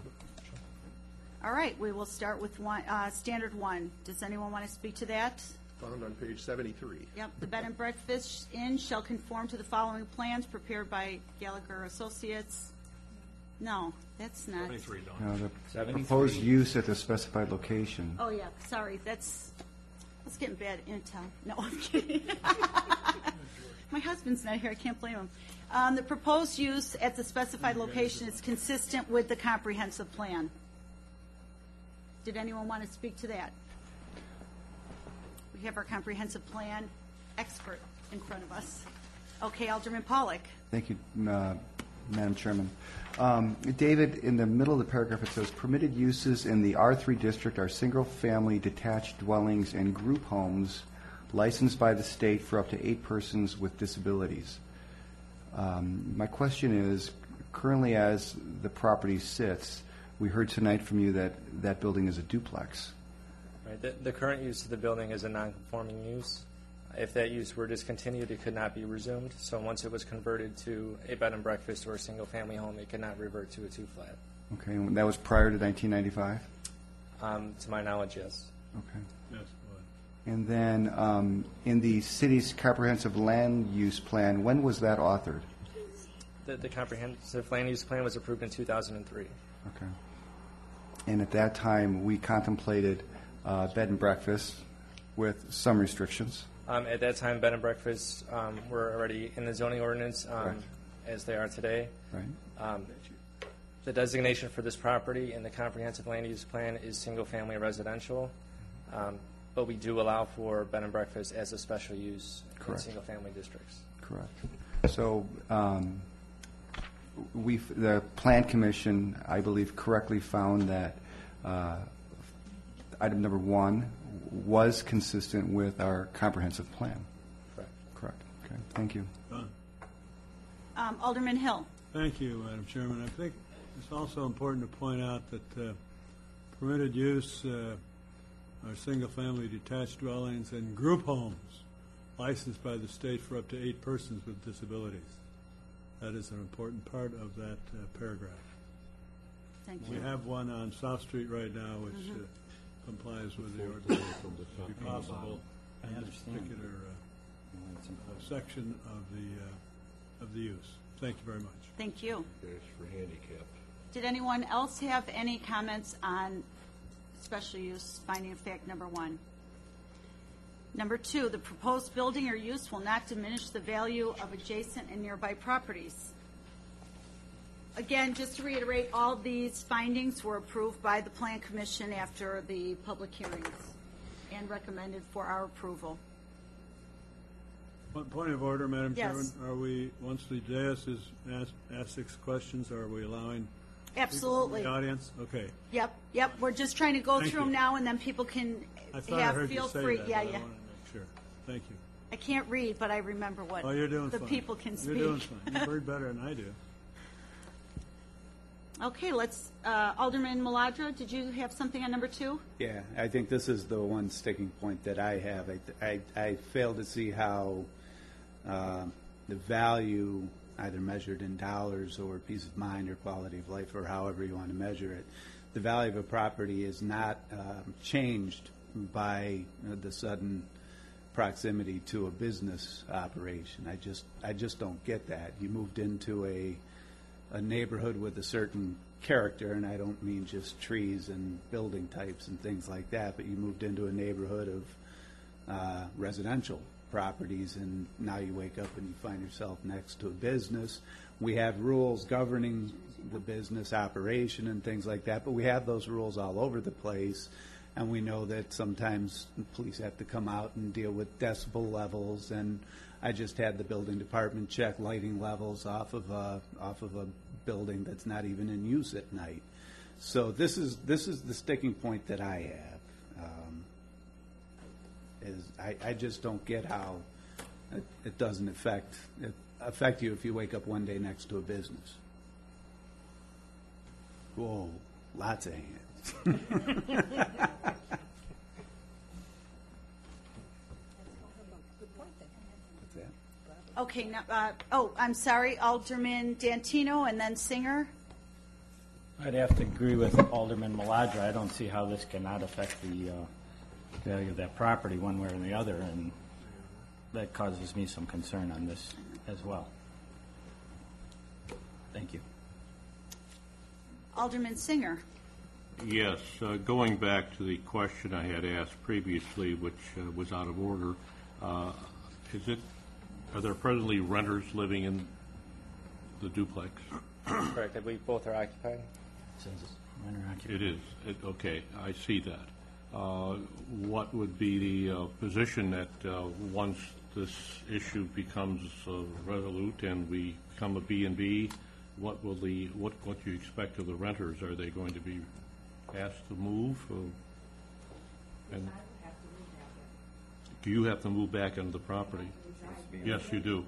All right, we will start with standard 1. Does anyone want to speak to that? Found on page 73. Yep, the bed and breakfast inn shall conform to the following plans prepared by Gallagher Associates. No, that's not. Now, the proposed use at the specified location. Oh, yeah, sorry, that's getting bad intel. No, I'm kidding. My husband's not here, I can't blame him. The proposed use at the specified location is consistent with the comprehensive plan. Did anyone want to speak to that? We have our comprehensive plan expert in front of us. Okay, Alderman Pollock. Thank you, Madam Chairman. David, in the middle of the paragraph, it says, permitted uses in the R3 district are single-family detached dwellings and group homes licensed by the state for up to 8 persons with disabilities. My question is, currently as the property sits, we heard tonight from you that that building is a duplex. Right. The current use of the building is a non-conforming use. If that use were discontinued, it could not be resumed. So once it was converted to a bed and breakfast or a single-family home, it could not revert to a 2-flat. Okay, and that was prior to 1995? To my knowledge, yes. Okay. Yes, And then in the city's comprehensive land use plan, when was that authored? The comprehensive land use plan was approved in 2003. Okay. And at that time, we contemplated bed and breakfast with some restrictions. At that time, bed and breakfasts were already in the zoning ordinance as they are today. Right. The designation for this property in the comprehensive land use plan is single-family residential, but we do allow for bed and breakfast as a special use in single-family districts. Correct. So the Plan Commission, I believe, correctly found that item number 1 was consistent with our comprehensive plan. Correct. Correct. Okay. Thank you. Done. Alderman Hill. Thank you, Madam Chairman. I think it's also important to point out that permitted use are single-family detached dwellings and group homes licensed by the state for up to 8 persons with disabilities. That is an important part of that paragraph. Thank We you. have one on South Street right now which complies with the ordinance. It would be possible in this particular section of the use. Thank you very much. Thank you. It's for handicapped. Did anyone else have any comments on special use finding of fact number 1? Number 2, the proposed building or use will not diminish the value of adjacent and nearby properties. Again, just to reiterate, all these findings were approved by the Plan Commission after the public hearings and recommended for our approval. One point of order, Madam Yes. Chairman. Are we, once the dais is asked 6 questions, are we allowing Absolutely. people in the audience? Okay. Yep. We're just trying to go Thank through you. them now, and then people can I thought I have, heard feel you say free. that, Yeah, but I yeah. wanted to make sure. Thank you. I can't read, but I remember what Oh, you're doing the fine. people can speak. You're doing fine. You heard better than I do. Okay, let's, Alderman Maladra, did you have something on number 2? Yeah, I think this is the one sticking point that I have. I fail to see how the value, either measured in dollars or peace of mind or quality of life or however you want to measure it, the value of a property is not changed by the sudden proximity to a business operation. I just don't get that. You moved into a neighborhood with a certain character, and I don't mean just trees and building types and things like that, but you moved into a neighborhood of residential properties, and now you wake up and you find yourself next to a business. We have rules governing the business operation and things like that, but we have those rules all over the place, and we know that sometimes the police have to come out and deal with decibel levels, and I just had the building department check lighting levels off of a building that's not even in use at night. So this is the sticking point that I have. I just don't get how it doesn't affect you if you wake up one day next to a business. Whoa, lots of hands. What's that? Okay, now, I'm sorry, Alderman Dantino and then Singer. I'd have to agree with Alderman Maladra. I don't see how this cannot affect the value of that property one way or the other, and that causes me some concern on this as well. Thank you. Alderman Singer. Yes, going back to the question I had asked previously, which was out of order, are there presently renters living in the duplex? Correct. I believe both are occupied. It is. Okay, I see that. What would be the position that once this issue becomes resolute and we become a B&B, what do you expect of the renters? Are they going to be asked to move? And do you have to move back into the property? Yes, you do.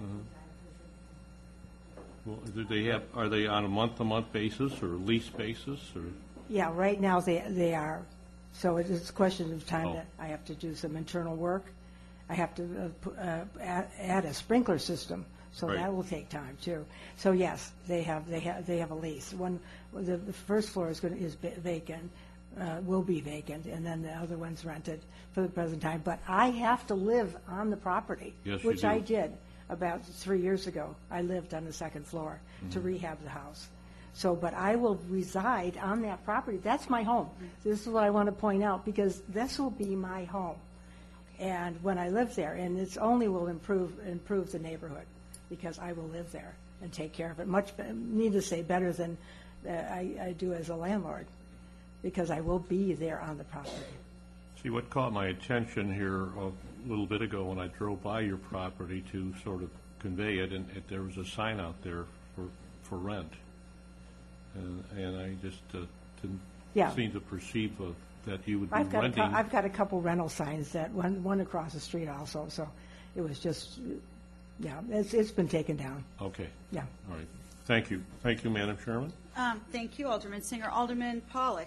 Well, are they on a month-to-month basis or lease basis, or? Yeah, right now they are. So it's a question of time Oh. that I have to do some internal work. I have to add a sprinkler system, so Right. that will take time too. So yes, they have a lease. The first floor is vacant, will be vacant, and then the other one's rented for the present time. But I have to live on the property, Yes, you which do. I did about 3 years ago. I lived on the second floor to rehab the house. So, but I will reside on that property. That's my home. This is what I want to point out, because this will be my home. And when I live there, and it's only will improve the neighborhood, because I will live there and take care of it. Need to say, better than I do as a landlord, because I will be there on the property. See, what caught my attention here a little bit ago when I drove by your property to sort of convey it, and there was a sign out there for rent. And I just didn't seem to perceive that you would be renting. I've got a couple rental signs, that one across the street also, so it was just, it's been taken down. Okay. Yeah. All right. Thank you. Thank you, Madam Chairman. Thank you, Alderman Singer. Alderman Pollock.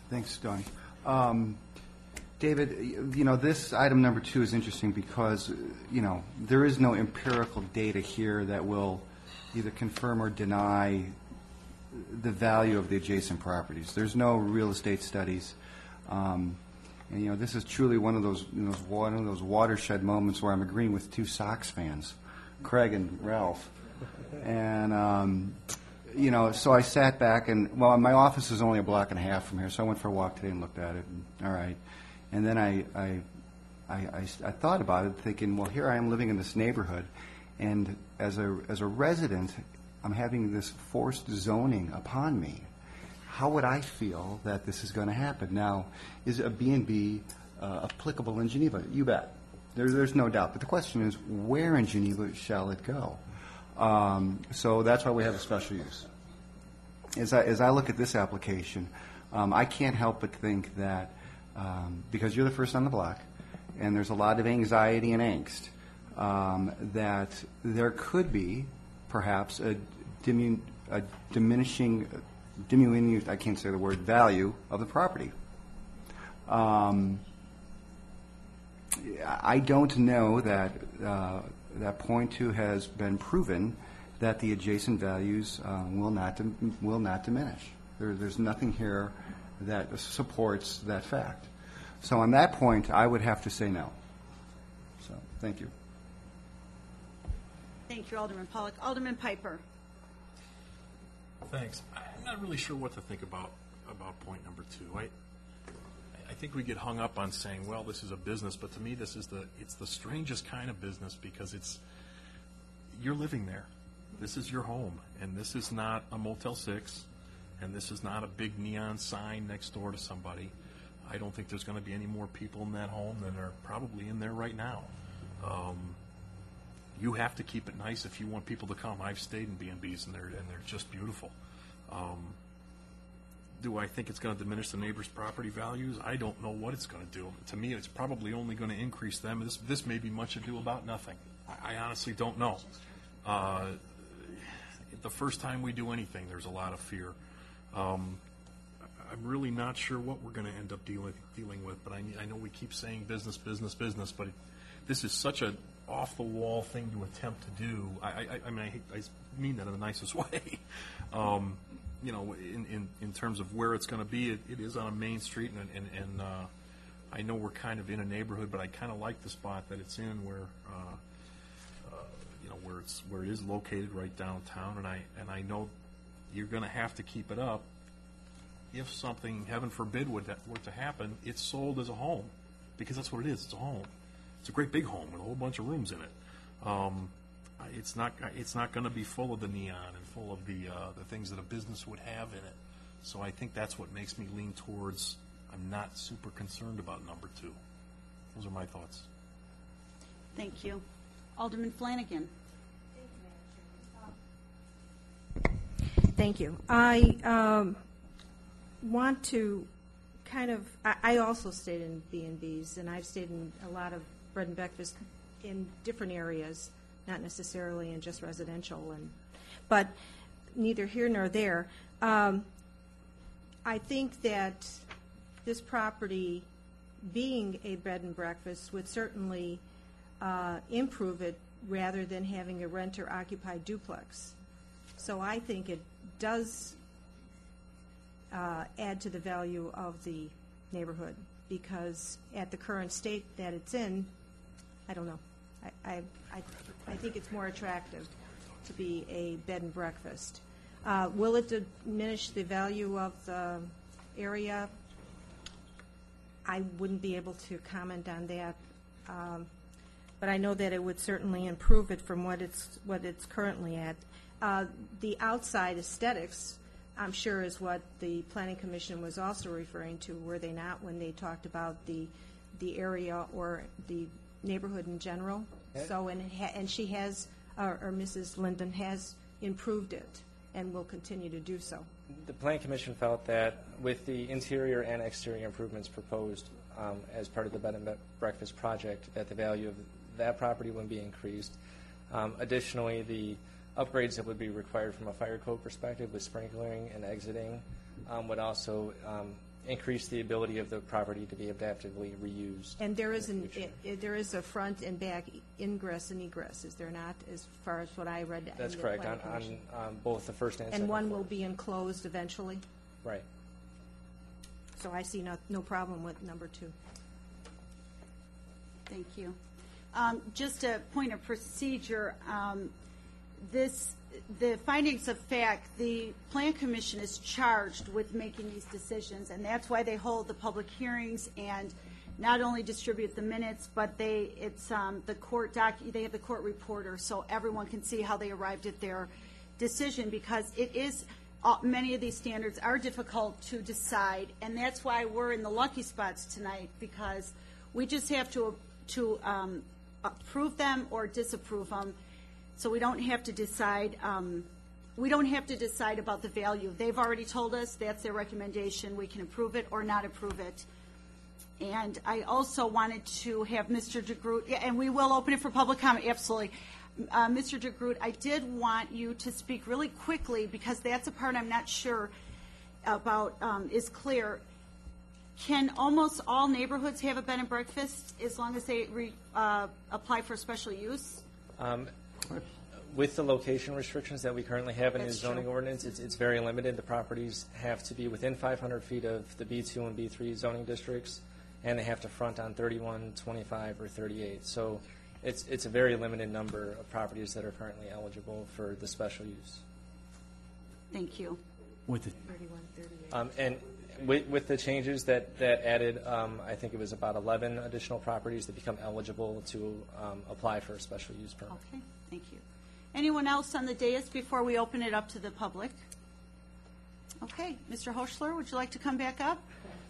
Thanks, Donnie. David, this item number 2 is interesting because, there is no empirical data here that will either confirm or deny the value of the adjacent properties. There's no real estate studies. And, this is truly one of those watershed moments where I'm agreeing with 2 Sox fans, Craig and Ralph. And, so I sat back and, my office is only a block and a half from here, so I went for a walk today and looked at it. And, all right. And then I thought about it, thinking, well, here I am living in this neighborhood, and as a resident, I'm having this forced zoning upon me. How would I feel that this is going to happen? Now, is a B&B applicable in Geneva? You bet. There's no doubt. But the question is, where in Geneva shall it go? So that's why we have a special use. As I look at this application, I can't help but think that because you're the first on the block, and there's a lot of anxiety and angst, that there could be perhaps a diminishing, I can't say the word, value of the property. I don't know that that point 2 has been proven that the adjacent values will not diminish. There's nothing here that supports that fact. So on that point, I would have to say no. So, thank you. Thank you, Alderman Pollock. Alderman Piper. Thanks. I'm not really sure what to think about point number 2. I think we get hung up on saying, well, this is a business, but to me, it's the strangest kind of business because you're living there. This is your home, and this is not a Motel 6, and this is not a big neon sign next door to somebody. I don't think there's going to be any more people in that home than are probably in there right now. You have to keep it nice if you want people to come. I've stayed in B&Bs, and they're just beautiful. Do I think it's going to diminish the neighbors' property values? I don't know what it's going to do. To me, it's probably only going to increase them. This may be much ado about nothing. I honestly don't know. The first time we do anything, there's a lot of fear. I'm really not sure what we're going to end up dealing with, but I know we keep saying business, business, business, but this is such an off-the-wall thing to attempt to do. I mean that in the nicest way. In terms of where it's going to be, it is on a main street, and I know we're kind of in a neighborhood, but I kind of like the spot that it's in, where where it is located right downtown, and I know you're going to have to keep it up. If something, heaven forbid, were to happen, it's sold as a home, because that's what it is. It's a home. It's a great big home with a whole bunch of rooms in it. It's not going to be full of the neon and full of the things that a business would have in it. So I think that's what makes me lean towards I'm not super concerned about number 2. Those are my thoughts. Thank you. Alderman Flanagan. Thank you. I want to I also stayed in B&Bs, and I've stayed in a lot of bread and breakfast in different areas, not necessarily in just residential, but neither here nor there. I think that this property, being a bed and breakfast, would certainly improve it rather than having a renter-occupied duplex. So I think it does add to the value of the neighborhood, because at the current state that it's in, I don't know. I think it's more attractive to be a bed and breakfast. Will it diminish the value of the area? I wouldn't be able to comment on that, but I know that it would certainly improve it from what it's currently at. The outside aesthetics, I'm sure, is what the Planning Commission was also referring to, were they not, when they talked about the area or the neighborhood in general? So, and she has, or Mrs. Linden has improved it and will continue to do so. The Planning Commission felt that with the interior and exterior improvements proposed as part of the bed and breakfast project, that the value of that property wouldn't be increased. Additionally, the upgrades that would be required from a fire code perspective with sprinklering and exiting would also increase the ability of the property to be adaptively reused. And there is in the future. there is a front and back ingress and egress, is there not, as far as what I read? in That's the correct, planning on commission? both the first and second And one floor. will be enclosed eventually? Right. So I see no problem with number 2. Thank you. Just a point of procedure, the findings of fact, the Plan Commission is charged with making these decisions, and that's why they hold the public hearings and not only distribute the minutes, but they have the court reporter, so everyone can see how they arrived at their decision, because it is, many of these standards are difficult to decide, and that's why we're in the lucky spots tonight, because we just have to approve them or disapprove them. So we don't have to decide. We don't have to decide about the value. They've already told us that's their recommendation. We can approve it or not approve it. And I also wanted to have Mr. DeGroot, and we will open it for public comment. Absolutely, Mr. DeGroot. I did want you to speak really quickly, because that's a part I'm not sure about is clear. Can almost all neighborhoods have a bed and breakfast as long as they apply for special use? With the location restrictions that we currently have in the That's zoning true. ordinance, it's very limited. The properties have to be within 500 feet of the B2 and B3 zoning districts, and they have to front on 31, 25, or 38. So it's a very limited number of properties that are currently eligible for the special use. Thank you. With the 31, 38. And with the changes that added, I think it was about 11 additional properties that become eligible to apply for a special use permit. Okay, thank you. Anyone else on the dais before we open it up to the public? Okay, Mr. Hochschler, would you like to come back up?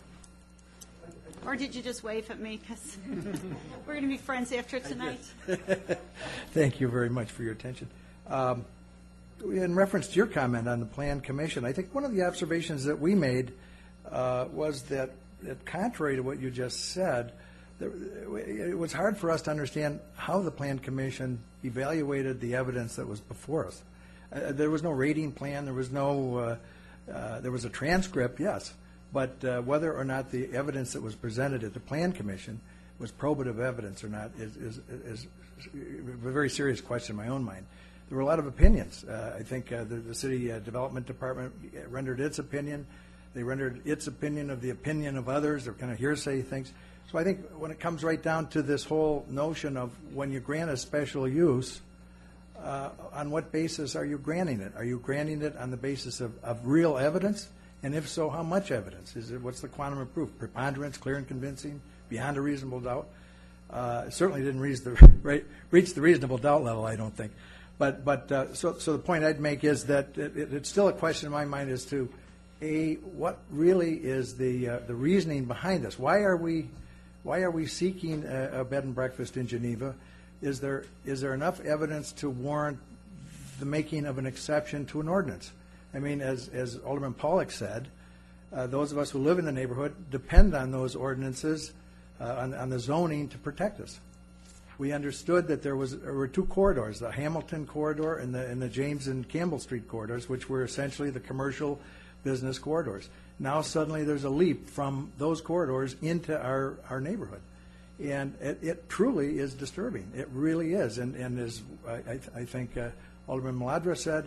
Or did you just wave at me? Because we're going to be friends after tonight. Thank you very much for your attention. In reference to your comment on the Plan Commission, I think one of the observations that we made was that contrary to what you just said, it was hard for us to understand how the Plan Commission evaluated the evidence that was before us. There was no rating plan. There was no. There was a transcript, yes, but whether or not the evidence that was presented at the Plan Commission was probative evidence or not is a very serious question in my own mind. There were a lot of opinions. I think the City Development Department rendered its opinion. They rendered its opinion of the opinion of others. They're kind of hearsay things. So I think when it comes right down to this whole notion of when you grant a special use, on what basis are you granting it? Are you granting it on the basis of real evidence? And if so, how much evidence? What's the quantum of proof? Preponderance, clear and convincing, beyond a reasonable doubt? It certainly didn't reach the reasonable doubt level, I don't think. So the point I'd make is that it's still a question in my mind as to, A, what really is the reasoning behind this? Why are we seeking a bed and breakfast in Geneva? Is there enough evidence to warrant the making of an exception to an ordinance? I mean, as Alderman Pollack said, those of us who live in the neighborhood depend on those ordinances, on the zoning to protect us. We understood that there were two corridors, the Hamilton corridor and the James and Campbell Street corridors, which were essentially the commercial business corridors. Now suddenly there's a leap from those corridors into our neighborhood. And it truly is disturbing. It really is. And as I think Alderman Maladra said,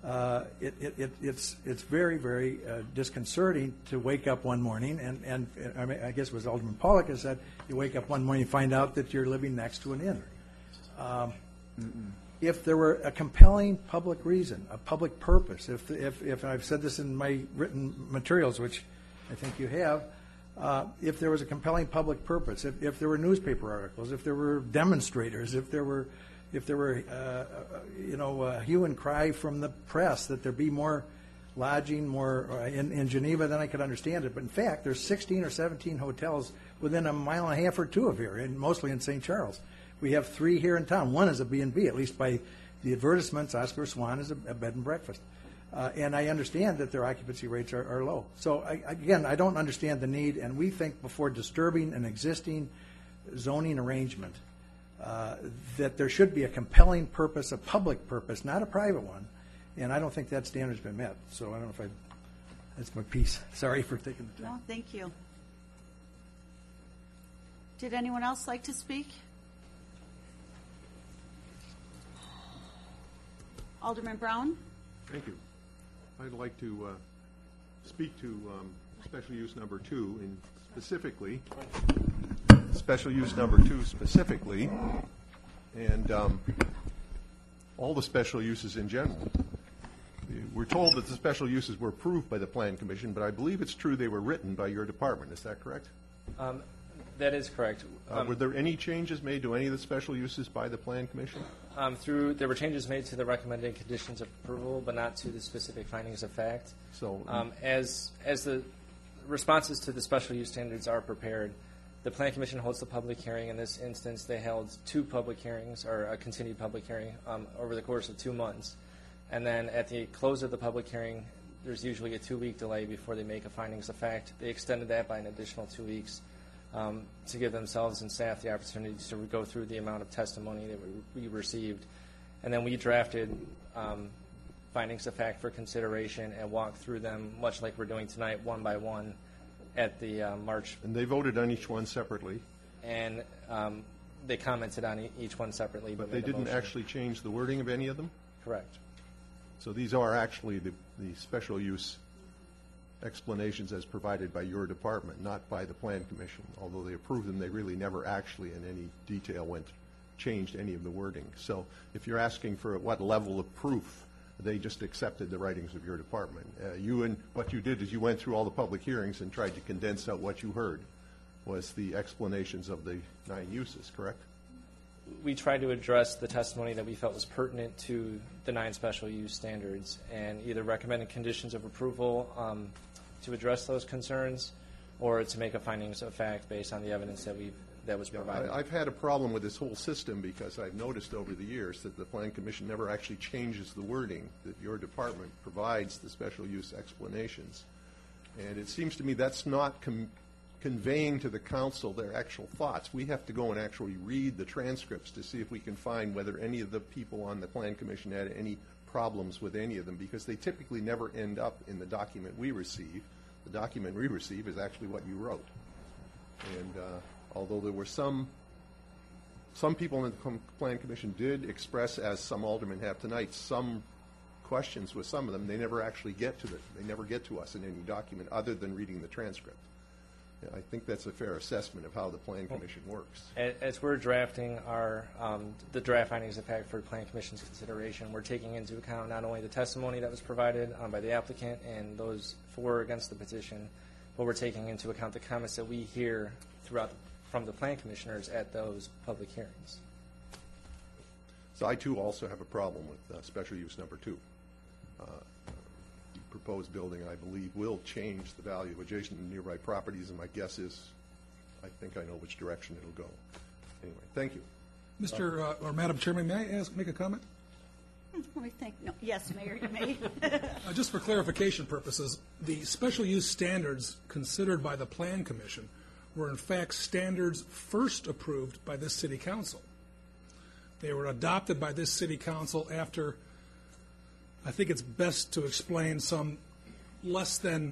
it's very, very disconcerting to wake up one morning, and I mean, I guess it was Alderman Pollack has said, you wake up one morning and find out that you're living next to an inn. If there were a compelling public reason, a public purpose, if I've said this in my written materials, which I think you have, if there was a compelling public purpose, if there were newspaper articles, if there were demonstrators, if there were hue and cry from the press that there be more lodging, more in Geneva, then I could understand it. But in fact, there's 16 or 17 hotels within a mile and a half or two of here, and mostly in St. Charles. We have 3 here in town. One is a B&B, at least by the advertisements. Oscar Swan is a bed and breakfast. And I understand that their occupancy rates are low. So, again, I don't understand the need, and we think before disturbing an existing zoning arrangement that there should be a compelling purpose, a public purpose, not a private one, and I don't think that standard's been met. So I don't know if That's my piece. Sorry for taking the time. No, thank you. Did anyone else like to speak? Alderman Brown? Thank you. I'd like to speak to special use number 2, and specifically, special use number 2 specifically, and all the special uses in general. We're told that the special uses were approved by the Plan Commission, but I believe it's true they were written by your department. Is that correct? That is correct. Were there any changes made to any of the special uses by the Plan Commission? There were changes made to the recommended conditions of approval, but not to the specific findings of fact. So, as the responses to the special use standards are prepared, the Plan Commission holds the public hearing. In this instance, they held 2 public hearings, or a continued public hearing, over the course of 2 months. And then at the close of the public hearing, there's usually a 2-week delay before they make a findings of fact. They extended that by an additional 2 weeks to give themselves and staff the opportunity to go through the amount of testimony that we received. And then we drafted findings of fact for consideration and walked through them, much like we're doing tonight, one by one at the March. And they voted on each one separately? And they commented on each one separately. But they didn't actually change the wording of any of them? Correct. So these are actually the special use explanations as provided by your department, not by the Plan Commission. Although they approved them, they really never actually in any detail changed any of the wording. So if you're asking for what level of proof, they just accepted the writings of your department. What you did is you went through all the public hearings and tried to condense out what you heard was the explanations of the 9 uses, correct? We tried to address the testimony that we felt was pertinent to the 9 special use standards and either recommended conditions of approval to address those concerns or to make a findings of fact based on the evidence that was provided. I've had a problem with this whole system because I've noticed over the years that the Plan Commission never actually changes the wording, that your department provides the special use explanations. And it seems to me that's not conveying to the council their actual thoughts. We have to go and actually read the transcripts to see if we can find whether any of the people on the Plan Commission had any problems with any of them, because they typically never end up in the document we receive. The document we receive is actually what you wrote. And although there were some people in the Plan Commission did express, as some aldermen have tonight, some questions with some of them, they never actually get to it. They never get to us in any document other than reading the transcript. I think that's a fair assessment of how the Plan Commission works. As we're drafting the draft findings of fact for the Plan Commission's consideration, we're taking into account not only the testimony that was provided by the applicant and those for or against the petition, but we're taking into account the comments that we hear from the Plan Commissioners at those public hearings. So I, too, also have a problem with special use number 2. Proposed building, I believe, will change the value of adjacent and nearby properties, and my guess is I think I know which direction it'll go. Anyway, thank you. Mr. or Madam Chairman, may I make a comment? Let me think. No. Yes, Mayor, you may. Just for clarification purposes, the special use standards considered by the Plan Commission were in fact standards first approved by this City Council. They were adopted by this City Council after, I think it's best to explain, some less than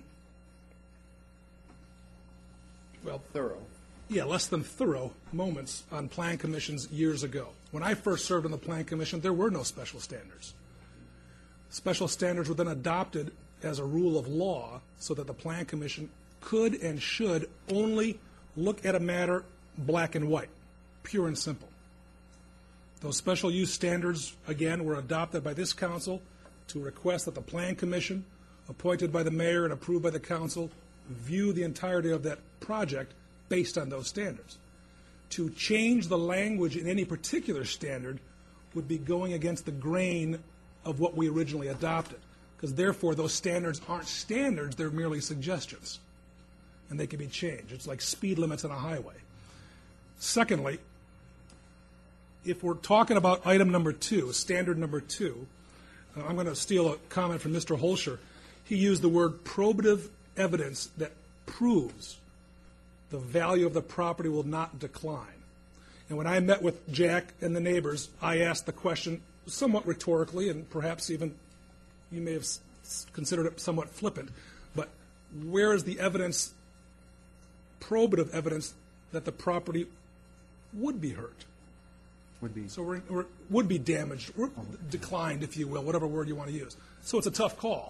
thorough moments on Plan Commissions years ago. When I first served on the Plan Commission, there were no special standards. Special standards were then adopted as a rule of law so that the Plan Commission could and should only look at a matter black and white, pure and simple. Those special use standards, again, were adopted by this council to request that the Plan Commission, appointed by the mayor and approved by the council, view the entirety of that project based on those standards. To change the language in any particular standard would be going against the grain of what we originally adopted, because therefore those standards aren't standards, they're merely suggestions, and they can be changed. It's like speed limits on a highway. Secondly, if we're talking about item number 2, standard number 2, I'm going to steal a comment from Mr. Holscher. He used the word probative evidence that proves the value of the property will not decline. And when I met with Jack and the neighbors, I asked the question somewhat rhetorically, and perhaps even you may have considered it somewhat flippant, but where is the evidence, probative evidence, that the property would be hurt? Would be. So would be damaged, or declined, if you will, whatever word you want to use. So it's a tough call.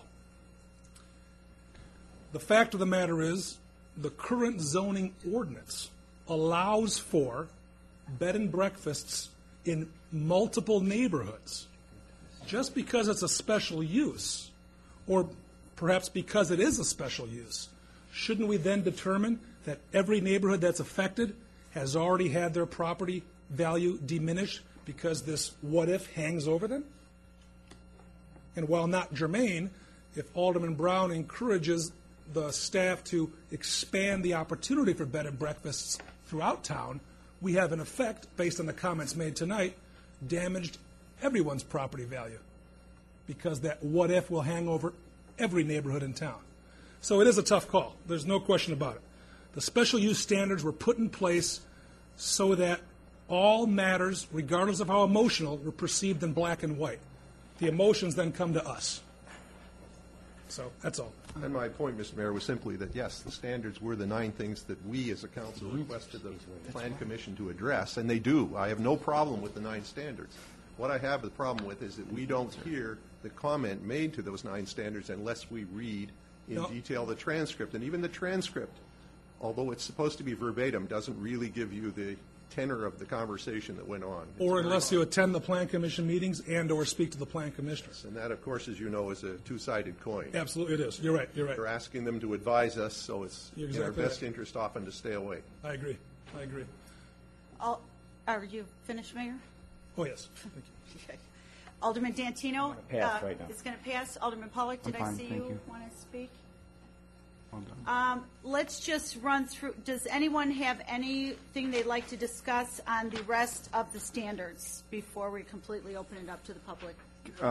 The fact of the matter is, the current zoning ordinance allows for bed and breakfasts in multiple neighborhoods. Just because it's a special use, or perhaps because it is a special use, shouldn't we then determine that every neighborhood that's affected has already had their property value diminished because this what-if hangs over them? And while not germane, if Alderman Brown encourages the staff to expand the opportunity for bed and breakfasts throughout town, we have, in effect, based on the comments made tonight, damaged everyone's property value, because that what-if will hang over every neighborhood in town. So it is a tough call. There's no question about it. The special use standards were put in place so that all matters, regardless of how emotional, were perceived in black and white. The emotions then come to us. So that's all. And my point, Mr. Mayor, was simply that, yes, the standards were the 9 things that we as a council requested the Plan Commission to address, and they do. I have no problem with the 9 standards. What I have the problem with is that we don't hear the comment made to those 9 standards unless we read in detail the transcript. And even the transcript, although it's supposed to be verbatim, doesn't really give you the tenor of the conversation that went on. Or unless you attend the Plan Commission meetings and or speak to the Plan Commissioners. And that, of course, as you know, is a two-sided coin. Absolutely it is. You're right. You're right. We're asking them to advise us, so it's You're in our exactly best right. interest often to stay away. I agree. I agree. Are you finished, Mayor? Oh, yes. Thank you. Okay. Alderman Dantino pass right now. is going to pass. Alderman Pollock, did I'm fine, I see thank you you. want to speak? Well done. Let's just run through. Does anyone have anything they'd like to discuss on the rest of the standards before we completely open it up to the public? Oh,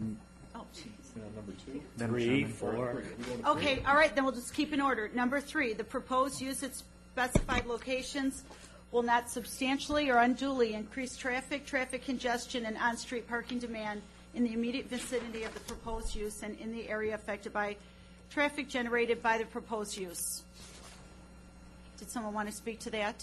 jeez. 3, 4. Okay, all right, then we'll just keep in order. Number 3, the proposed use at specified locations will not substantially or unduly increase traffic congestion, and on-street parking demand in the immediate vicinity of the proposed use and in the area affected by traffic generated by the proposed use. Did someone want to speak to that?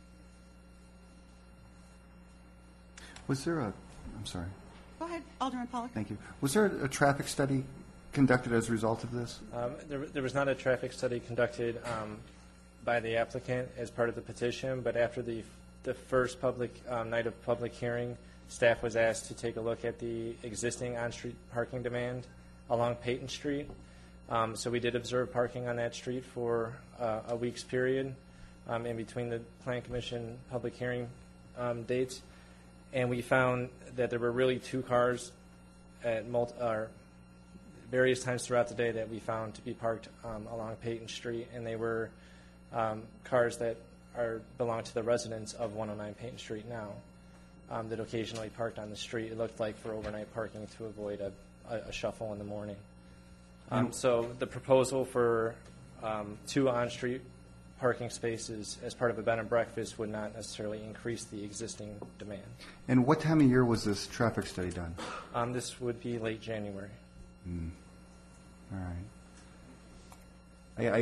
Was there I'm sorry. Go ahead, Alderman Pollock. Thank you. Was there a traffic study conducted as a result of this? There was not a traffic study conducted by the applicant as part of the petition, but after the first public night of public hearing, staff was asked to take a look at the existing on-street parking demand along Peyton Street. So we did observe parking on that street for a week's period in between the Plan Commission public hearing dates, and we found that there were really 2 cars at various times throughout the day that we found to be parked along Peyton Street, and they were cars that belong to the residents of 109 Peyton Street now that occasionally parked on the street. It looked like for overnight parking to avoid a shuffle in the morning. So the proposal for 2 on-street parking spaces as part of a bed and breakfast would not necessarily increase the existing demand. And what time of year was this traffic study done? This would be late January. All right.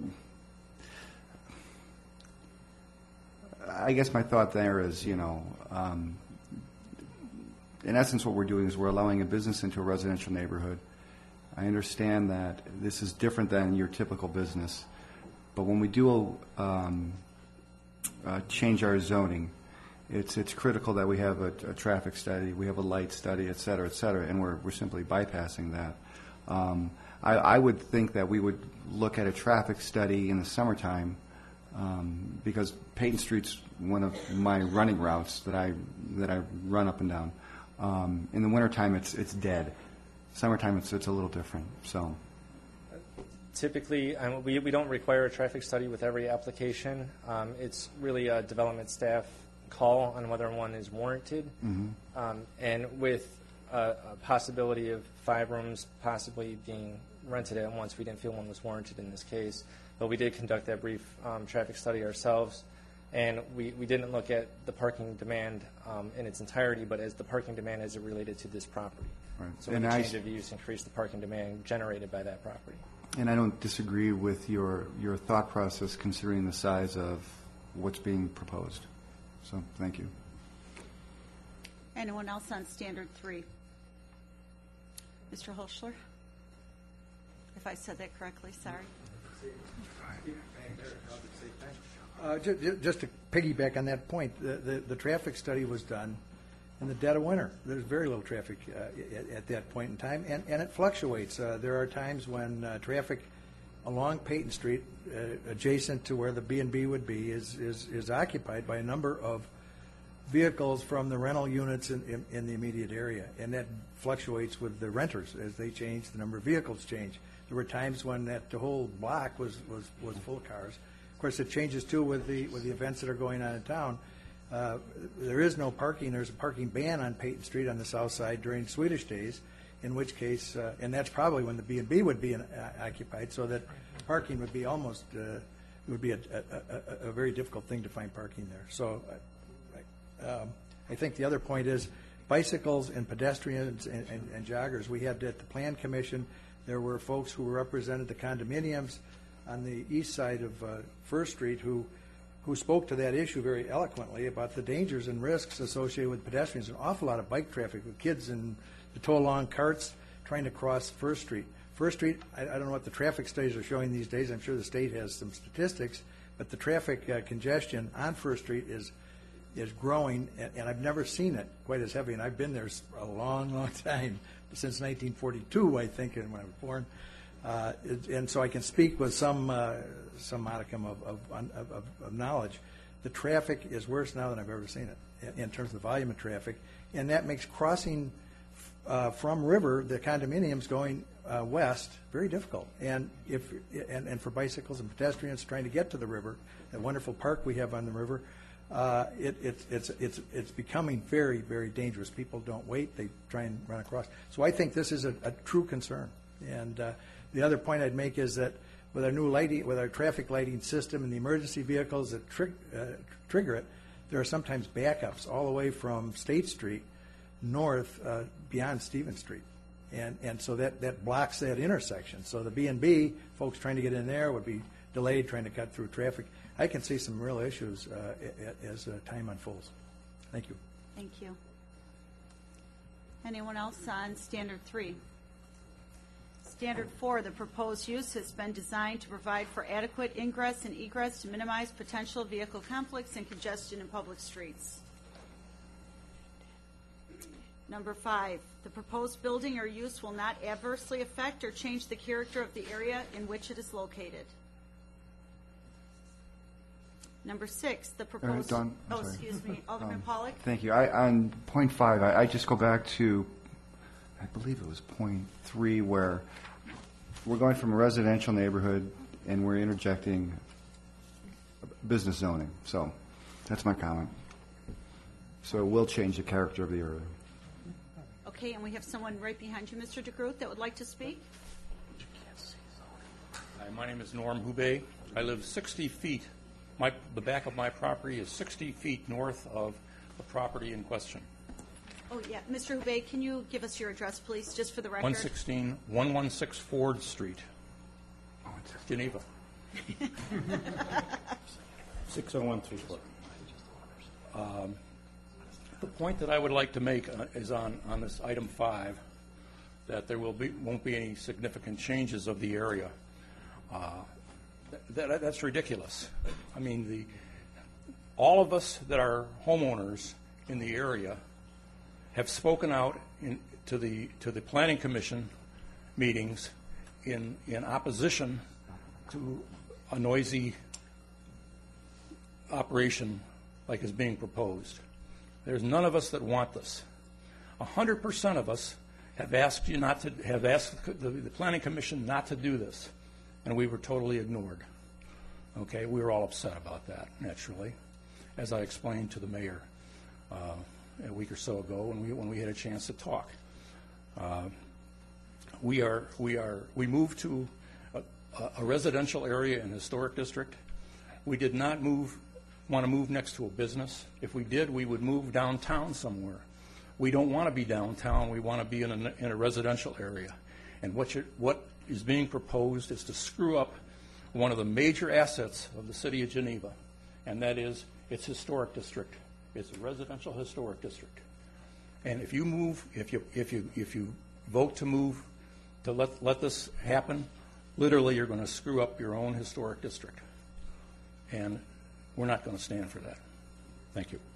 I guess my thought there is, in essence what we're doing is we're allowing a business into a residential neighborhood. I understand that this is different than your typical business, but when we do change our zoning, it's critical that we have a traffic study, we have a light study, et cetera, and we're simply bypassing that. I would think that we would look at a traffic study in the summertime because Peyton Street's one of my running routes that I run up and down. In the wintertime, it's dead. Summertime, it's a little different. So, typically, we don't require a traffic study with every application. It's really a development staff call on whether one is warranted, and with a possibility of 5 rooms possibly being rented at once, we didn't feel one was warranted in this case. But we did conduct that brief traffic study ourselves, and we didn't look at the parking demand in its entirety, but as the parking demand as it related to this property. Right. So when the change of use increased the parking demand generated by that property. And I don't disagree with your thought process considering the size of what's being proposed. So, thank you. Anyone else on standard 3? Mr. Holschler? If I said that correctly, sorry. Just to piggyback on that point, the traffic study was done in the dead of winter. There's very little traffic at that point in time, and it fluctuates. There are times when traffic along Peyton Street, adjacent to where the B&B would be, is occupied by a number of vehicles from the rental units in the immediate area, and that fluctuates with the renters. As they change, the number of vehicles change. There were times when the whole block was full of cars. Of course, it changes too with the events that are going on in town. There is no parking. There's a parking ban on Peyton Street on the south side during Swedish days, in which case, and that's probably when the B&B would be occupied, so that parking would be almost, it would be a very difficult thing to find parking there. So I think the other point is bicycles and pedestrians and joggers. We had at the Plan Commission, there were folks who represented the condominiums on the east side of First Street who spoke to that issue very eloquently about the dangers and risks associated with pedestrians. An awful lot of bike traffic with kids in the tow-along carts trying to cross First Street. First Street, I don't know what the traffic studies are showing these days. I'm sure the state has some statistics, but the traffic congestion on First Street is growing, and I've never seen it quite as heavy, and I've been there a long, long time, since 1942, I think, when I was born. And so I can speak with some modicum of knowledge. The traffic is worse now than I've ever seen it in terms of the volume of traffic, and that makes crossing from River, the condominiums going west, very difficult. And and for bicycles and pedestrians trying to get to the river, that wonderful park we have on the river, it's becoming very, very dangerous. People don't wait; they try and run across. So I think this is a true concern. And the other point I'd make is that with our new lighting, with our traffic lighting system and the emergency vehicles that trigger it, there are sometimes backups all the way from State Street north beyond Stevens Street. And so that blocks that intersection. So the B&B folks trying to get in there would be delayed trying to cut through traffic. I can see some real issues as time unfolds. Thank you. Thank you. Anyone else on Standard 3? Standard 4, the proposed use has been designed to provide for adequate ingress and egress to minimize potential vehicle conflicts and congestion in public streets. Number 5, the proposed building or use will not adversely affect or change the character of the area in which it is located. Number 6, the proposed... Dawn, I'm sorry. excuse me, Alderman Pollack. Thank you. On point 5, I just go back to, I believe it was point 3, where we're going from a residential neighborhood and we're interjecting business zoning. So that's my comment. So it will change the character of the area. Okay, and we have someone right behind you, Mr. DeGroot, that would like to speak. Hi, my name is Norm Hubey. I live 60 feet. The back of my property is 60 feet north of the property in question. Oh, yeah. Mr. Hubey, can you give us your address, please, just for the record? 116 Ford Street, Geneva. 60134. The point that I would like to make is on this item 5, that there won't be any significant changes of the area. That's ridiculous. I mean, all of us that are homeowners in the area have spoken out to the Planning Commission meetings in opposition to a noisy operation like is being proposed. There's none of us that want this. 100% of us have asked the Planning Commission not to do this, and we were totally ignored. Okay, we were all upset about that, naturally, as I explained to the mayor a week or so ago when we had a chance to talk. We moved to a residential area in the historic district. We did not want to move next to a business. If we did, we would move downtown somewhere. We don't want to be downtown. We want to be in a residential area. And what is being proposed is to screw up one of the major assets of the city of Geneva, and that is its historic district. It's a residential historic district. And if you move, if you vote to move, to let this happen, literally you're going to screw up your own historic district. And we're not going to stand for that. Thank you.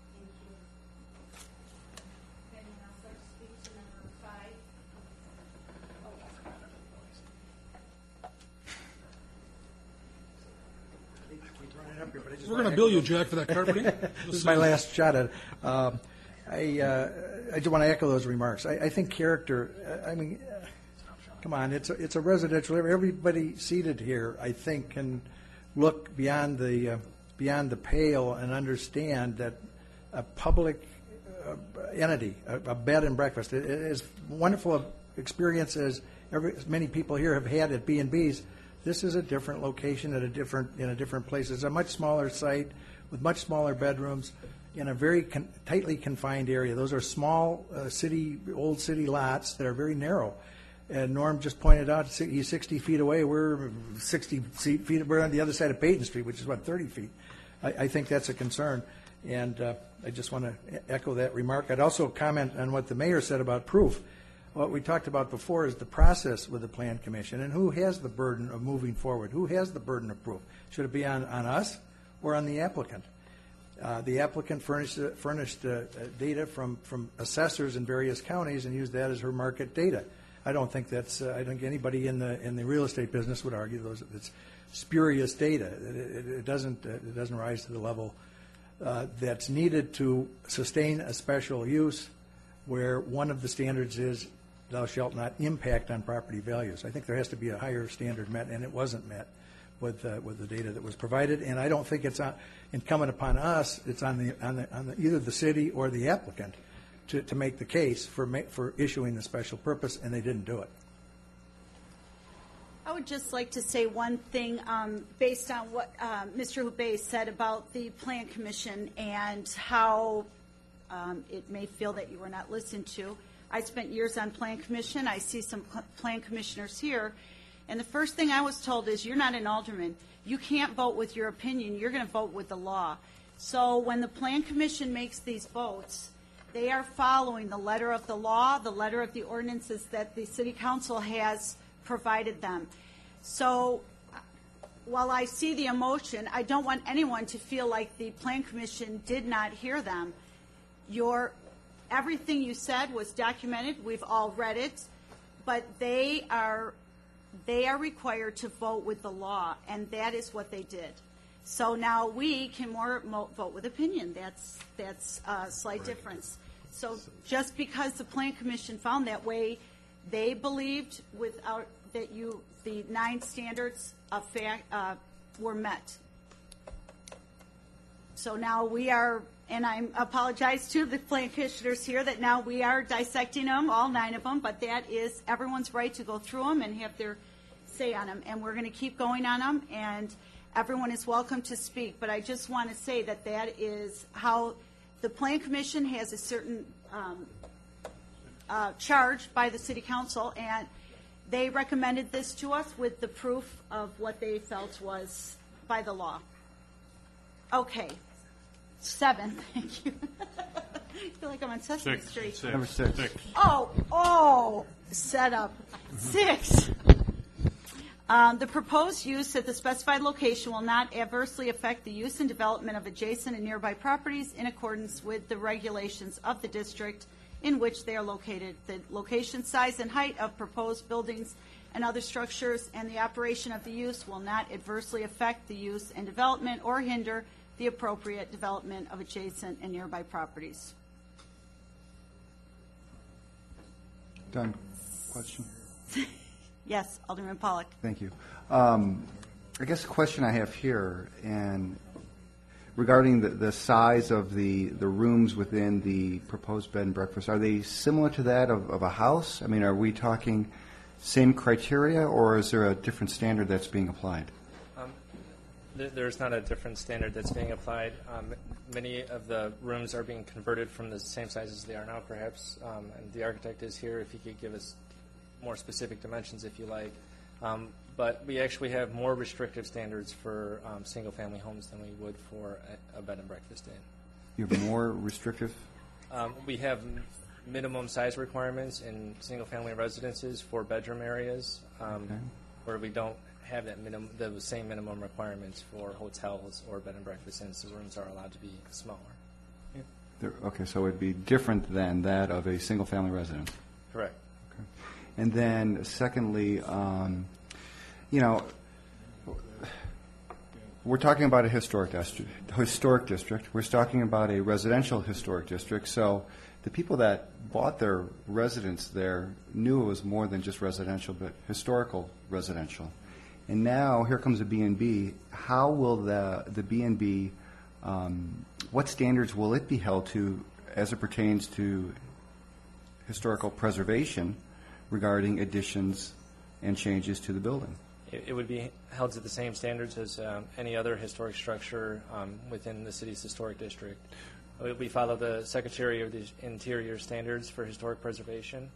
We're going to bill you, Jack, for that carpeting. This is my last shot at it. I just want to echo those remarks. I think character, I mean, come on, it's a residential area. Everybody seated here, I think, can look beyond the pale and understand that a public entity, a bed and breakfast, as wonderful an experience as many people here have had at B&Bs, this is a different location in a different place. It's a much smaller site with much smaller bedrooms in a very tightly confined area. Those are small old city lots that are very narrow. And Norm just pointed out he's 60 feet away. We're 60 feet. We're on the other side of Peyton Street, which is, 30 feet. I think that's a concern. And I just want to echo that remark. I'd also comment on what the mayor said about proof. What we talked about before is the process with the Plan Commission and who has the burden of moving forward. Who has the burden of proof? Should it be on us or on the applicant? The applicant furnished data from assessors in various counties and used that as her market data. I don't think that's. I think anybody in the real estate business would argue it's spurious data. It doesn't rise to the level that's needed to sustain a special use, where one of the standards is thou shalt not impact on property values. I think there has to be a higher standard met, and it wasn't met with the data that was provided. And I don't think it's incumbent upon us. It's on either the city or the applicant to make the case for issuing the special purpose, and they didn't do it. I would just like to say one thing based on what Mr. Hubei said about the Plan Commission and how it may feel that you were not listened to. I spent years on Plan Commission. I see some Plan Commissioners here. And the first thing I was told is, you're not an alderman. You can't vote with your opinion. You're going to vote with the law. So when the Plan Commission makes these votes, they are following the letter of the law, the letter of the ordinances that the City Council has provided them. So while I see the emotion, I don't want anyone to feel like the Plan Commission did not hear them. Everything you said was documented. We've all read it. But they are required to vote with the law, and that is what they did. So now we can more vote with opinion. That's a slight difference. So just because the Plan Commission found that way, they believed without that the 9 standards of fact were met. So now we are, and I apologize to the Plan Commissioners here that now we are dissecting them, all 9 of them, but that is everyone's right to go through them and have their say on them, and we're going to keep going on them, and everyone is welcome to speak. But I just want to say that is how the Plan Commission has a certain charge by the City Council, and they recommended this to us with the proof of what they felt was by the law. Okay. 7, thank you. I feel like I'm on Sesame Street. Number 6. Set up. 6. The proposed use at the specified location will not adversely affect the use and development of adjacent and nearby properties in accordance with the regulations of the district in which they are located. The location, size, and height of proposed buildings and other structures and the operation of the use will not adversely affect the use and development or hinder the appropriate development of adjacent and nearby properties. Done. Question? Yes, Alderman Pollack. Thank you. I guess the question I have here, and regarding the size of the rooms within the proposed bed and breakfast, are they similar to that of a house? I mean, are we talking same criteria, or is there a different standard that's being applied? There's not a different standard that's being applied. Many of the rooms are being converted from the same size as they are now, perhaps. And the architect is here if he could give us more specific dimensions if you like. But we actually have more restrictive standards for single-family homes than we would for a bed and breakfast inn. You have more restrictive? We have minimum size requirements in single-family residences for bedroom areas, where we don't have the same minimum requirements for hotels or bed and breakfast inns. The rooms are allowed to be smaller. Okay, so it would be different than that of a single-family residence. Correct. Okay. And then, secondly, you know, we're talking about a historic district. We're talking about a residential historic district. So the people that bought their residence there knew it was more than just residential, but historical residential. And now here comes a B&B. How will the B&B, what standards will it be held to as it pertains to historical preservation regarding additions and changes to the building? It would be held to the same standards as any other historic structure within the city's historic district. We follow the Secretary of the Interior standards for historic preservation.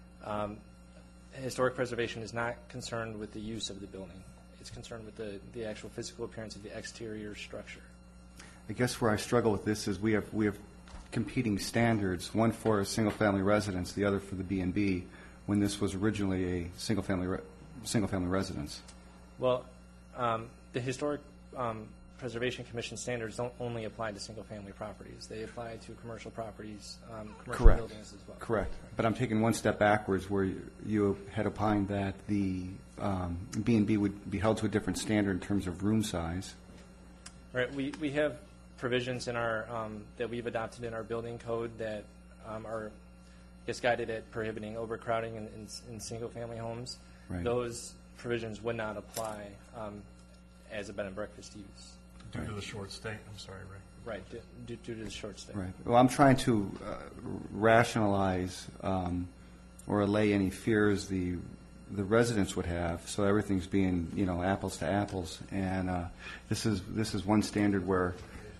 Historic preservation is not concerned with the use of the building. It's concerned with the actual physical appearance of the exterior structure. I guess where I struggle with this is we have competing standards, one for a single-family residence, the other for the B&B, when this was originally a single-family residence. Well, the Historic Preservation Commission standards don't only apply to single-family properties. They apply to commercial properties, commercial Correct. buildings as well. Correct. But I'm taking one step backwards where you had opined that the B&B would be held to a different standard in terms of room size. Right. We have provisions in our that we've adopted in our building code that are guided at prohibiting overcrowding in single-family homes. Right. Those provisions would not apply as a bed and breakfast use. Due to the short stay. I'm sorry, Ray. Right. Due to the short stay. Right. Well, I'm trying to rationalize or allay any fears the residents would have, so everything's being, apples to apples. And this is one standard where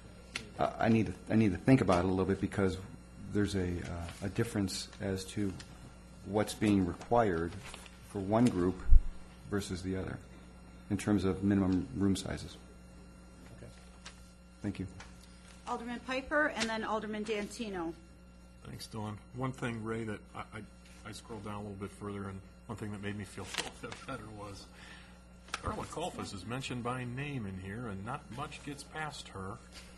I need to think about it a little bit, because there's a difference as to what's being required for one group versus the other in terms of minimum room sizes. Okay. Thank you. Alderman Piper, and then Alderman Dantino. Thanks, Dawn. One thing, Ray, that I scrolled down a little bit further, and one thing that made me feel a little bit better was Carla Kalfas is mentioned by name in here, and not much gets past her.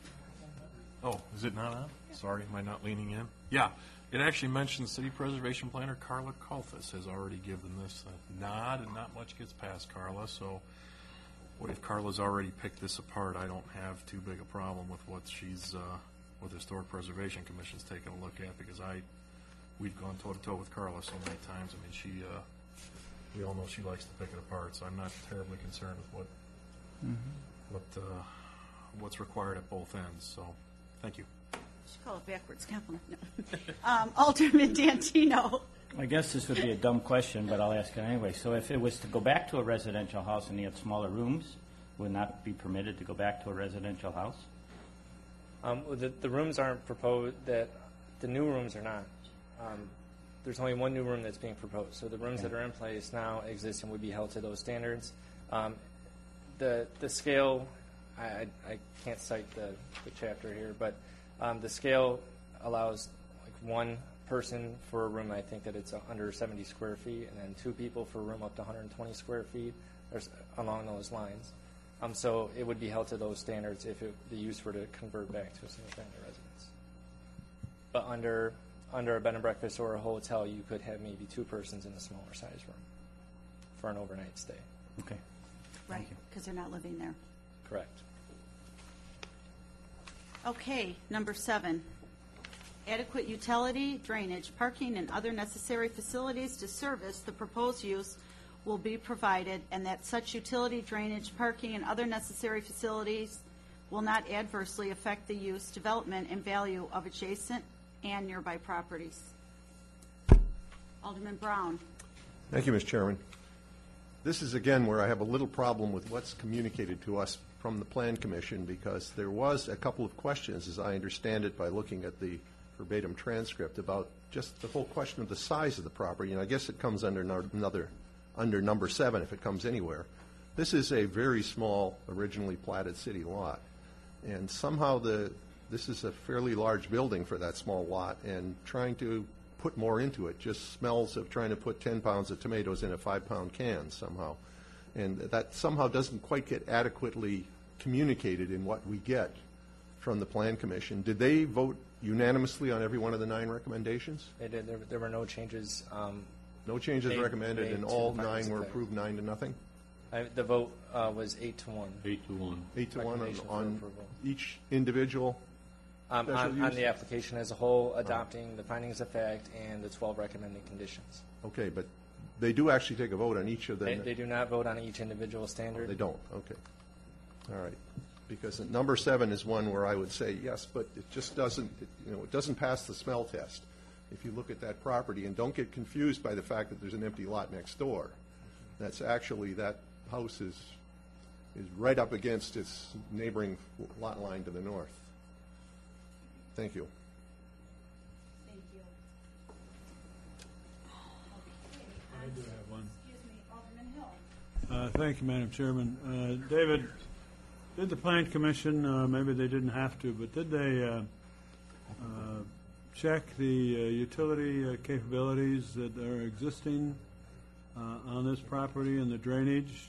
Oh, is it not on? Sorry, am I not leaning in? Yeah, it actually mentions City Preservation Planner Carla Kalfas has already given this a nod, and not much gets past Carla. So, if Carla's already picked this apart, I don't have too big a problem with what she's, what the Historic Preservation Commission's taken a look at, because we've gone toe-to-toe with Carla so many times. I mean, we all know she likes to pick it apart, so I'm not terribly concerned with what's required at both ends. So, thank you. Should call it backwards compliment. No. Alderman Dantino. I guess this would be a dumb question, but I'll ask it anyway. So if it was to go back to a residential house and you had smaller rooms, would not be permitted to go back to a residential house? The rooms aren't proposed. The new rooms are not. There's only one new room that's being proposed. So the rooms that are in place now exist and would be held to those standards. The scale, I can't cite the chapter here, but the scale allows like one person for a room. I think that it's under 70 square feet, and then two people for a room up to 120 square feet. There's along those lines. So it would be held to those standards if the use were to convert back to a single-family residence. But under a bed and breakfast or a hotel, you could have maybe two persons in a smaller size room for an overnight stay. Okay. Right, because they're not living there. Correct. Okay, number 7. Adequate utility, drainage, parking, and other necessary facilities to service the proposed use will be provided, and that such utility, drainage, parking, and other necessary facilities will not adversely affect the use, development, and value of adjacent and nearby properties. Alderman Brown. Thank you, Ms. Chairman. This is, again, where I have a little problem with what's communicated to us from the Plan Commission, because there was a couple of questions, as I understand it, by looking at the verbatim transcript, about just the whole question of the size of the property, and I guess it comes under under number 7 if it comes anywhere. This is a very small, originally platted city lot, and somehow this is a fairly large building for that small lot, and trying to put more into it just smells of trying to put 10 pounds of tomatoes in a 5-pound can somehow. And that somehow doesn't quite get adequately communicated in what we get from the Plan Commission. Did they vote unanimously on every one of the 9 recommendations? They did. There were no changes. No changes recommended, made and to all the 9 were findings of approved 9-0? The vote was 8-1. 8-1. 8-1 Recommendation for on approval. each individual special On use? the application as a whole, adopting the findings of fact and the 12 recommended conditions. Okay, but they do actually take a vote on each of them? They do not vote on each individual standard. They don't, okay. All right. Because number 7 is one where I would say yes, but it just doesn't, it doesn't pass the smell test. If you look at that property, and don't get confused by the fact that there's an empty lot next door. That's actually, that house is right up against its neighboring lot line to the north. Thank you. Thank you. I do have one. Excuse me, Alderman Hill. Thank you, Madam Chairman. David, did the Plan Commission, maybe they didn't have to, but did they check the utility capabilities that are existing on this property and the drainage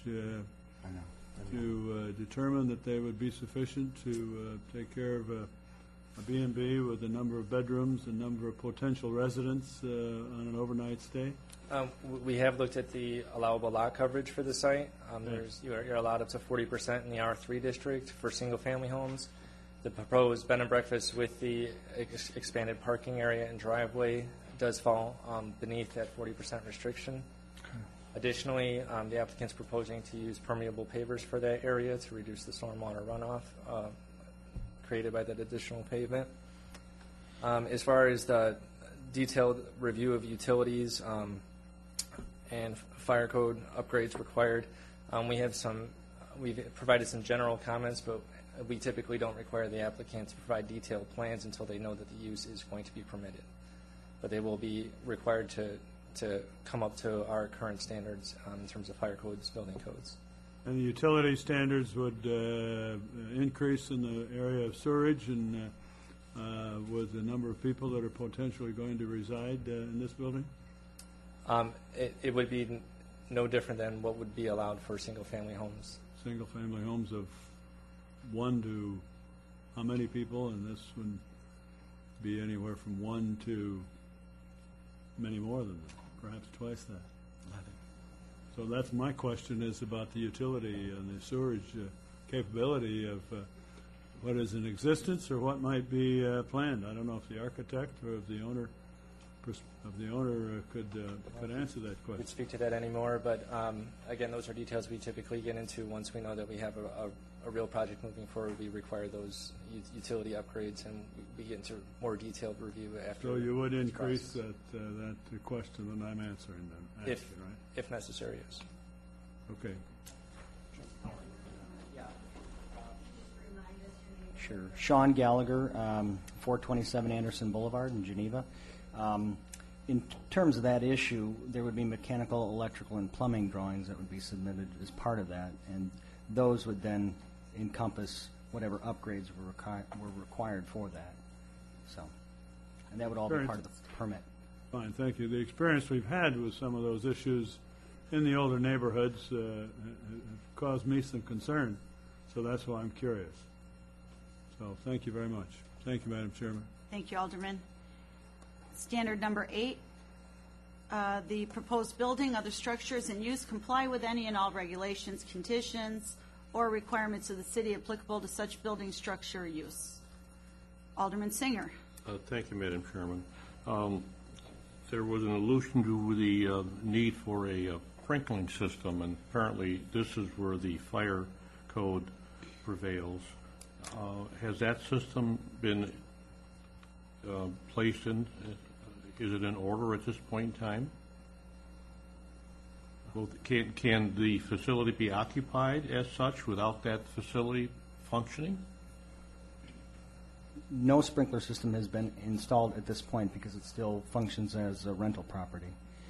to determine that they would be sufficient to take care of a B&B with a number of bedrooms and number of potential residents on an overnight stay? We have looked at the allowable lot coverage for the site. You're allowed up to 40% in the R3 district for single-family homes. The proposed bed and breakfast with the expanded parking area and driveway does fall beneath that 40% restriction. Additionally, the applicant's proposing to use permeable pavers for that area to reduce the stormwater runoff created by that additional pavement. As far as the detailed review of utilities and fire code upgrades required, we've provided some general comments, but we typically don't require the applicant to provide detailed plans until they know that the use is going to be permitted. But they will be required to come up to our current standards in terms of fire codes, building codes. And the utility standards would increase in the area of sewerage and with the number of people that are potentially going to reside in this building? It would be no different than what would be allowed for single-family homes. Single-family homes of 1 to how many people? And this would be anywhere from 1 to many more than that, perhaps twice that. So that's my question, is about the utility and the sewerage capability of what is in existence or what might be planned. I don't know if the architect or if the owner could answer that question. We'd speak to that anymore, but again, those are details we typically get into once we know that we have a real project moving forward. We require those utility upgrades, and we get into more detailed review after. So you would this increase process. that question that I'm answering then, if right? If necessary, yes. Okay. Sure. Sean Gallagher, 427 Anderson Boulevard in Geneva. In terms of that issue, there would be mechanical, electrical, and plumbing drawings that would be submitted as part of that, and those would then encompass whatever upgrades were required for that. So, and that would all be part of the permit. Fine, thank you. The experience we've had with some of those issues in the older neighborhoods have caused me some concern, so that's why I'm curious. So thank you very much. Thank you, Madam Chairman. Thank you, Alderman. Standard number 8, the proposed building, other structures and use comply with any and all regulations, conditions, or requirements of the city applicable to such building, structure, or use. Alderman Singer. Thank you, Madam Chairman. There was an allusion to the need for a sprinkling system, and apparently this is where the fire code prevails. Has that system been placed in? Is it in order at this point in time? Well, can the facility be occupied as such without that facility functioning? no sprinkler system has been installed at this point because it still functions as a rental property.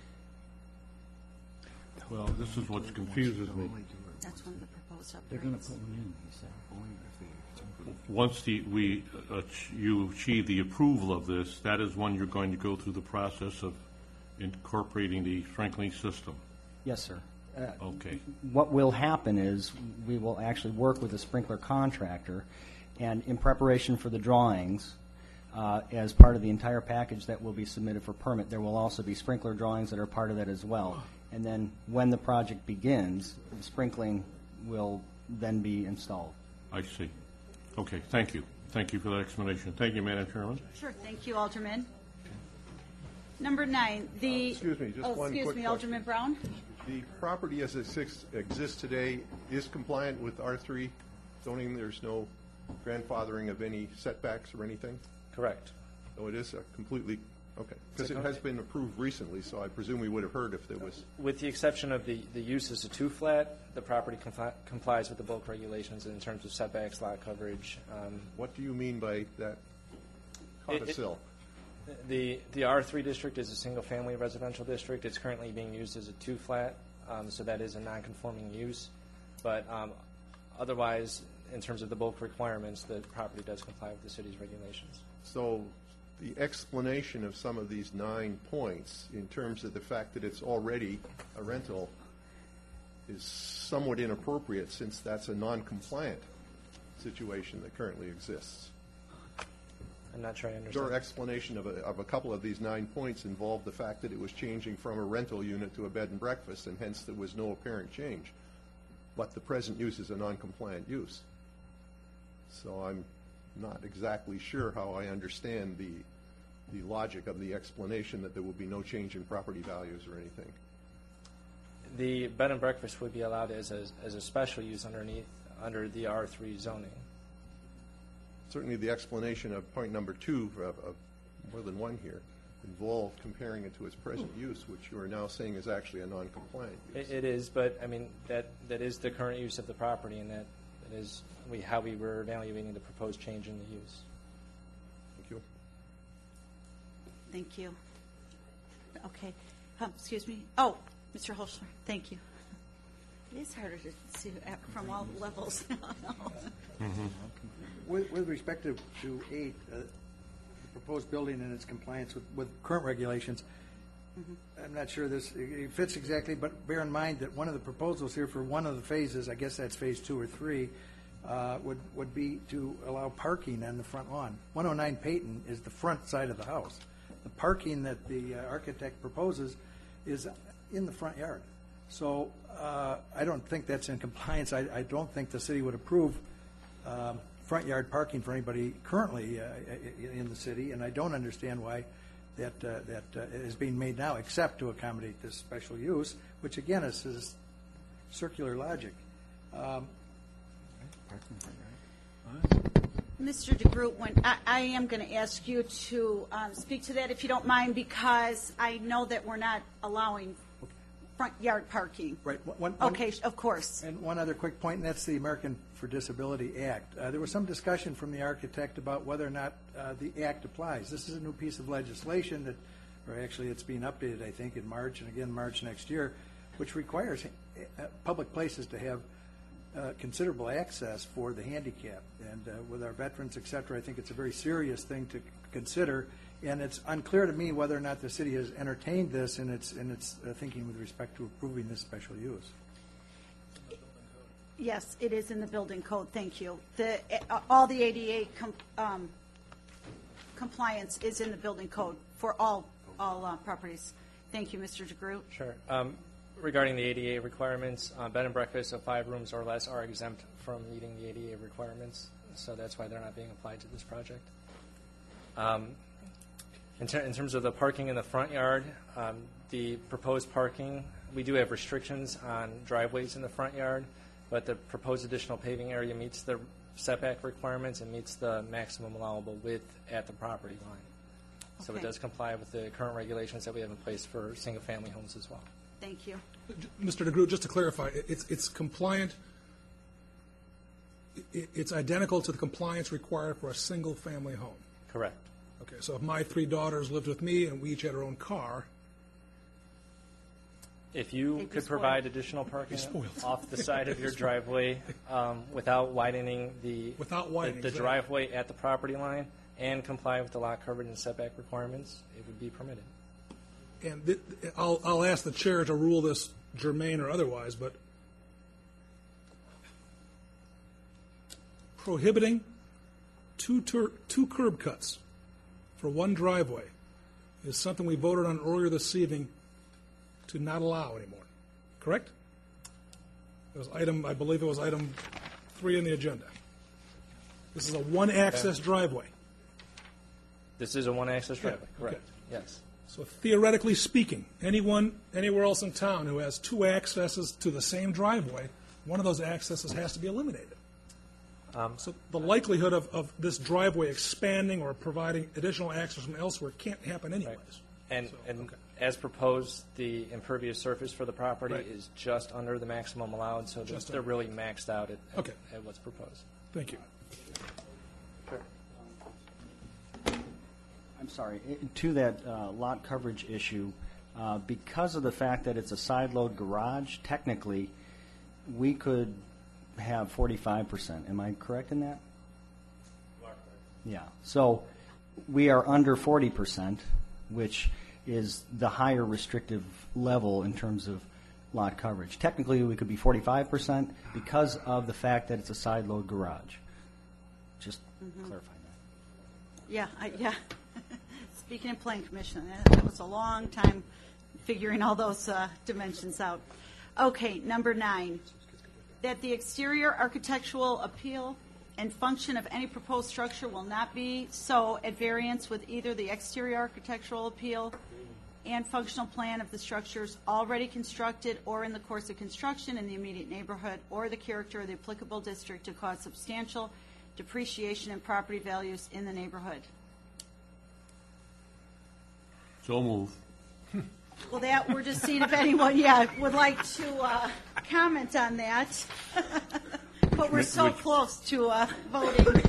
Well, this is what confuses me. That's one of the proposed upgrades. They're going to put one in, he said. Once you achieve the approval of this, that is when you're going to go through the process of incorporating the sprinkling system. Yes, sir. Okay. What will happen is we will actually work with a sprinkler contractor, and in preparation for the drawings, as part of the entire package that will be submitted for permit, there will also be sprinkler drawings that are part of that as well. And then when the project begins, the sprinkling will then be installed. I see. Okay, thank you. Thank you for that explanation. Thank you, Madam Chairman. Sure, thank you, Alderman. Number 9, the... Excuse me, just one quick excuse me, Alderman Brown. The property as it exists today is compliant with R3 zoning? There's no grandfathering of any setbacks or anything? Correct. So it is a completely, okay. Because it has been approved recently, so I presume we would have heard if there was... With the exception of the use as a 2-flat, the property complies with the bulk regulations in terms of setbacks, lot coverage. What do you mean by that codicil? The R3 district is a single-family residential district. It's currently being used as a 2-flat, so that is a non-conforming use. But otherwise, in terms of the bulk requirements, the property does comply with the city's regulations. So the explanation of some of these 9 points in terms of the fact that it's already a rental is somewhat inappropriate, since that's a non-compliant situation that currently exists. I'm not sure I understand. Your explanation of a couple of these 9 points involved the fact that it was changing from a rental unit to a bed and breakfast, and hence there was no apparent change. But the present use is a non-compliant use. So I'm not exactly sure how I understand the logic of the explanation that there will be no change in property values or anything. The bed and breakfast would be allowed as a special use under the R3 zoning. Certainly the explanation of point number 2 of more than one here involved comparing it to its present use, which you are now saying is actually a non-compliant use. It is, but I mean that is the current use of the property, and that is how we were evaluating the proposed change in the use. Thank you. Thank you. Okay. Excuse me. Oh, Mr. Holschler, thank you. It is harder to see from all levels. With respect to 8, the proposed building and its compliance with current regulations, I'm not sure it fits exactly, but bear in mind that one of the proposals here for one of the phases, I guess that's phase 2 or 3, would be to allow parking on the front lawn. 109 Peyton is the front side of the house. The parking that the architect proposes is in the front yard. So I don't think that's in compliance. I don't think the city would approve front yard parking for anybody currently in the city, and I don't understand why that is being made now, except to accommodate this special use, which again is circular logic. Mr. DeGroot, I am going to ask you to speak to that if you don't mind, because I know that we're not allowing front yard parking. Right. Okay, of course. And one other quick point, and that's the American for Disability Act. There was some discussion from the architect about whether or not the act applies. This is a new piece of legislation that, or actually it's being updated, I think, in March, and again March next year, which requires public places to have considerable access for the handicapped. And with our veterans, et cetera, I think it's a very serious thing to consider. And it's unclear to me whether or not the city has entertained this in its thinking with respect to approving this special use. Yes, it is in the building code. Thank you. All the ADA compliance is in the building code for all properties. Thank you, Mr. DeGroot. Sure. Regarding the ADA requirements, bed and breakfast of 5 rooms or less are exempt from meeting the ADA requirements, so that's why they're not being applied to this project. In terms of the parking in the front yard, the proposed parking, we do have restrictions on driveways in the front yard, but the proposed additional paving area meets the setback requirements and meets the maximum allowable width at the property line. Okay. So it does comply with the current regulations that we have in place for single-family homes as well. Thank you. Mr. DeGroot, just to clarify, it's compliant it's identical to the compliance required for a single-family home. Correct. Okay, so if my 3 daughters lived with me and we each had our own car, If you could provide additional parking spoiled. off the side of your driveway without widening the exactly. driveway at the property line and comply with the lot coverage and setback requirements, it would be permitted. and I'll ask the chair to rule this germane or otherwise, but prohibiting two curb cuts for one driveway is something we voted on earlier this evening to not allow anymore. Correct? It was I believe it was item 3 on the agenda. This is a one-access driveway. This is a one-access driveway, correct? Okay. Yes. So theoretically speaking, anyone anywhere else in town who has 2 accesses to the same driveway, one of those accesses has to be eliminated. So the likelihood of this driveway expanding or providing additional access from elsewhere can't happen anyways. And as proposed, the impervious surface for the property Right. is just under the maximum allowed, so they're really maxed out at what's proposed. Thank you. I'm sorry, to that lot coverage issue, because of the fact that it's a side load garage, technically, we could have 45%. Am I correct in that? Yeah. So we are under 40%, which is the higher restrictive level in terms of lot coverage. Technically, we could be 45% because of the fact that it's a side load garage. Just clarifying that. Yeah. Speaking of Plan Commission, that was a long time figuring all those dimensions out. Okay, number 9, that the exterior architectural appeal and function of any proposed structure will not be so at variance with either the exterior architectural appeal and functional plan of the structures already constructed or in the course of construction in the immediate neighborhood or the character of the applicable district to cause substantial depreciation in property values in the neighborhood. So move. Well, that, we're just seeing if anyone, would like to comment on that. But we're so close to voting.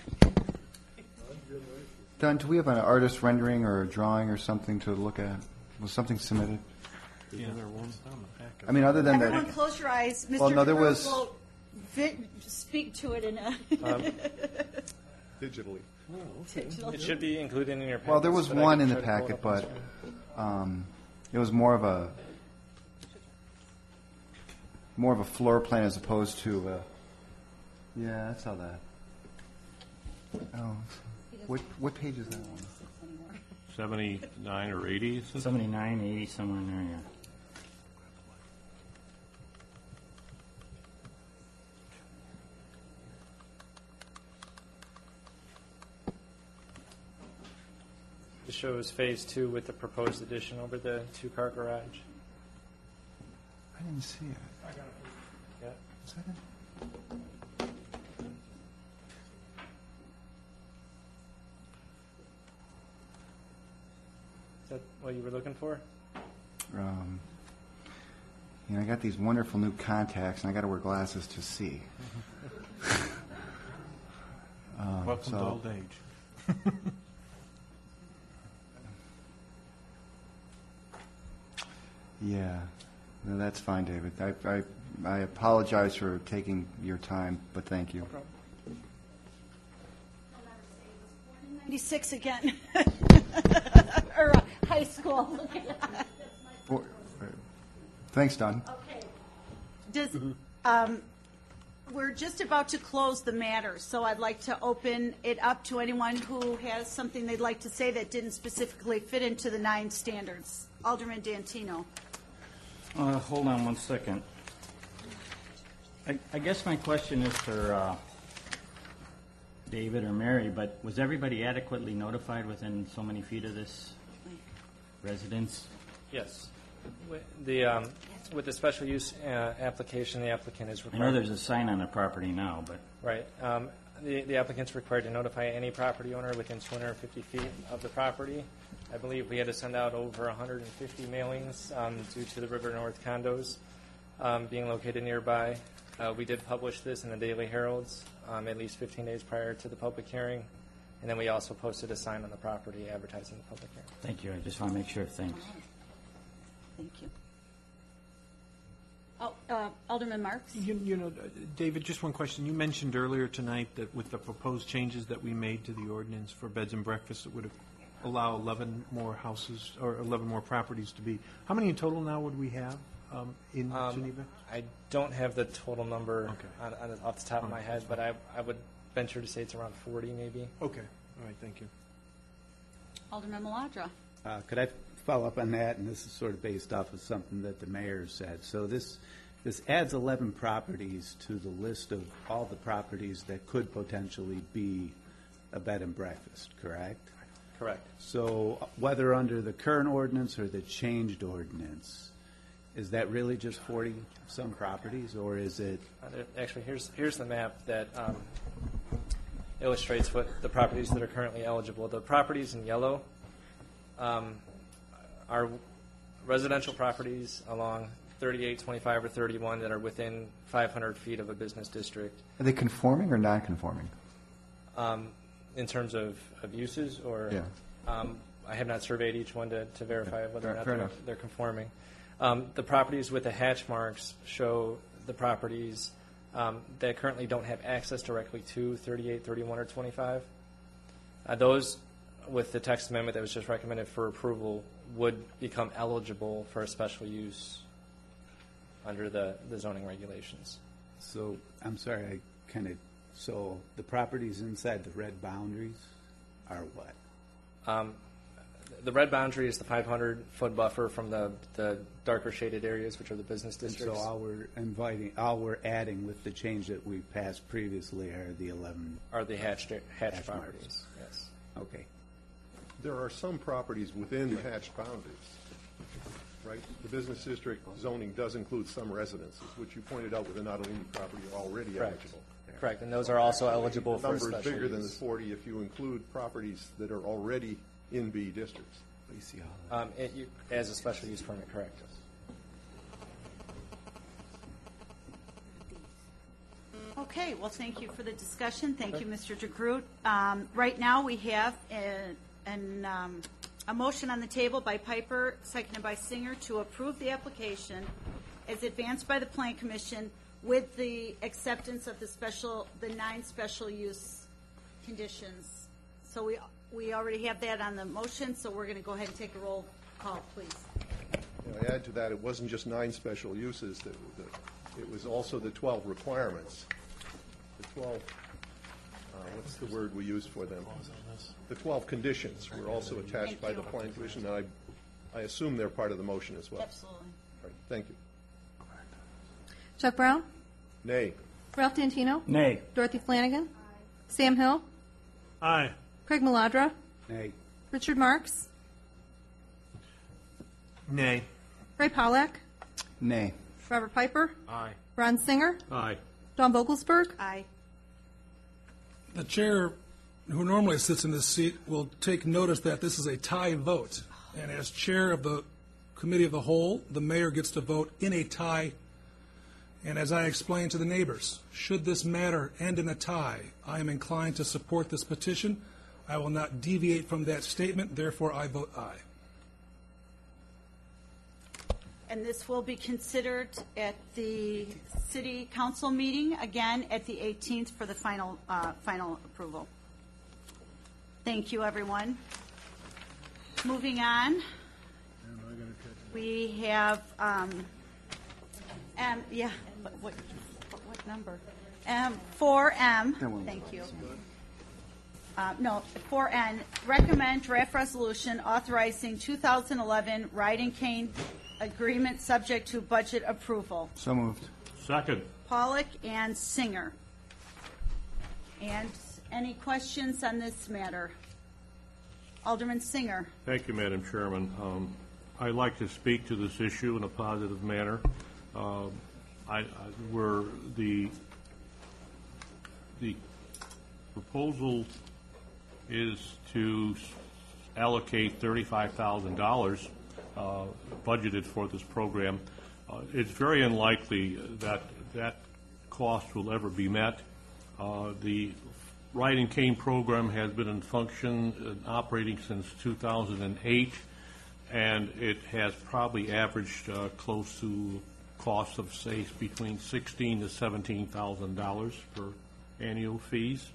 Don, do we have an artist rendering or a drawing or something to look at? Was something submitted? I mean, other than Everyone that. close your eyes. Mr. Well, no, there Kerr was- will speak to it in a... Digitally. It should be included in your packet. Well, there was but I one can in the try to pull it packet, up but on it was more of a floor plan as opposed to yeah, I saw that. Oh, what page is that on? 79 or 80? 79, 80, somewhere in there, yeah. This shows phase 2 with the proposed addition over the 2-car garage. I didn't see it. Yeah. Is that it? Is that what you were looking for? I got these wonderful new contacts, and I got to wear glasses to see. Welcome to old age. Yeah, no, that's fine, David. I apologize for taking your time, but thank you. 96 again. Or high school. Thanks, Don. Okay. We're just about to close the matter, so I'd like to open it up to anyone who has something they'd like to say that didn't specifically fit into the 9 standards. Alderman Dantino. Hold on one second. I guess my question is for David or Mary, but was everybody adequately notified within so many feet of this residence? Yes. With the special use application, the applicant is I required. know there's a sign on the property now, but Right. The applicant's required to notify any property owner within 250 feet of the property. I believe we had to send out over 150 mailings due to the River North condos being located nearby. We did publish this in the Daily Heralds at least 15 days prior to the public hearing. And then we also posted a sign on the property advertising the public hearing. Thank you. I just want to make sure. Thanks. Thank you. Alderman Marks? You know, David, just one question. You mentioned earlier tonight that with the proposed changes that we made to the ordinance for beds and breakfasts, it would allow 11 more houses or 11 more properties to be. How many in total now would we have in Geneva? I don't have the total number off the top of my head, but I would venture to say it's around 40 maybe. Okay. All right. Thank you. Alderman Maladra? Could I follow up on that? And this is sort of based off of something that the mayor said. So this adds 11 properties to the list of all the properties that could potentially be a bed and breakfast, correct? Correct. So whether under the current ordinance or the changed ordinance, is that really just 40-some properties, or is it? Actually, here's the map that illustrates what the properties that are currently eligible. The properties in yellow are residential properties along 38, 25, or 31 that are within 500 feet of a business district. Are they conforming or non-conforming? In terms of uses, or Yeah. I have not surveyed each one to verify whether or Fair not enough. they're conforming. The properties with the hatch marks show the properties that currently don't have access directly to 38, 31, or 25. Those, with the text amendment that was just recommended for approval, would become eligible for a special use under the zoning regulations. So, I'm sorry, so the properties inside the red boundaries are what? The red boundary is the 500-foot buffer from the darker shaded areas, which are the business And districts. so all we're adding with the change that we passed previously are the 11. Are the hatched marks. properties, yes. Okay. There are some properties within the hatched boundaries, right? The business district zoning does include some residences, which you pointed out with the Natalini property are already Correct. eligible. Correct, and those are also eligible The for a number is special bigger than the use. 40 if you include properties that are already in B districts. As a special use permit, correct. Okay, well, thank you for the discussion. Thank you, Mr. DeGroot. Right now, we have a motion on the table by Piper, seconded by Singer, to approve the application as advanced by the Plan Commission with the acceptance of the 9 special use conditions. So we already have that on the motion, so we're going to go ahead and take a roll call, please. I add to that, it wasn't just 9 special uses, it was also the 12 requirements. The 12, what's the word we use for them? The 12 conditions were also attached by the Plan Commission, and I assume they're part of the motion as well. Absolutely. All right, thank you. Chuck Brown? Nay. Ralph Tantino? Nay. Dorothy Flanagan? Sam Hill? Aye. Craig Maladra? Nay. Richard Marks? Nay. Ray Pollack? Nay. Robert Piper? Aye. Ron Singer? Aye. Don Vogelsberg? Aye. The chair, who normally sits in this seat, will take notice that this is a tie vote. And as chair of the committee of the whole, the mayor gets to vote in a tie. And as I explained to the neighbors, should this matter end in a tie, I am inclined to support this petition. I will not deviate from that statement, therefore I vote aye. And this will be considered at the city council meeting, again, at the 18th for the final approval. Thank you, everyone. Moving on, we have, what number? 4M, thank you. 4N, recommend draft resolution authorizing 2011 ride and cane agreement subject to budget approval. So moved. Second. Pollack and Singer. And any questions on this matter? Alderman Singer. Thank you, Madam Chairman. I'd like to speak to this issue in a positive manner. Where the proposal is to allocate $35,000 budgeted for this program. It's very unlikely that that cost will ever be met. The Ride and Cane program has been in function, operating since 2008, and it has probably averaged close to cost of, say, between $16,000 to $17,000 for annual fees.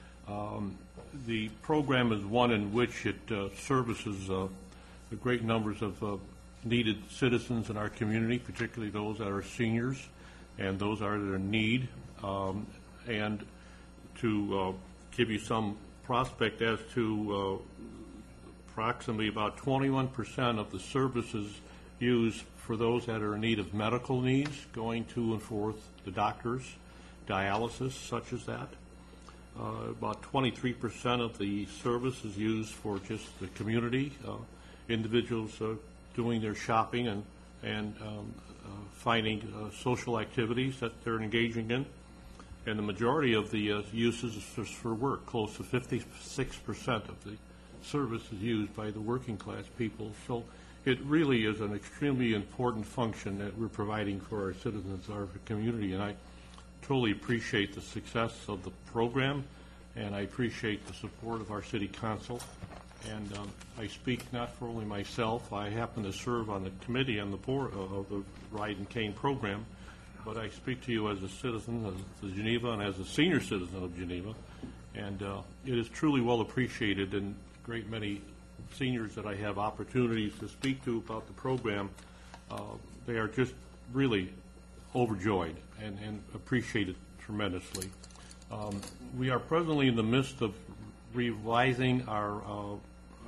The program is one in which it services the great numbers of needed citizens in our community, particularly those that are seniors and those that are in need. And to give you some prospect as to approximately about 21% of the services used for those that are in need of medical needs, going to and forth the doctors, dialysis such as that. About 23% of the service is used for just the community, individuals doing their shopping and finding social activities that they're engaging in. And the majority of the uses is just for work. Close to 56% of the service is used by the working class people. So it really is an extremely important function that we're providing for our citizens, our community. And I totally appreciate the success of the program, and I appreciate the support of our city council. And I speak not for only myself. I happen to serve on the committee on the board of the Ride and Cane program, but I speak to you as a citizen of Geneva and as a senior citizen of Geneva. And it is truly well appreciated, and great many seniors that I have opportunities to speak to about the program, they are just really overjoyed and appreciate it tremendously. We are presently in the midst of revising our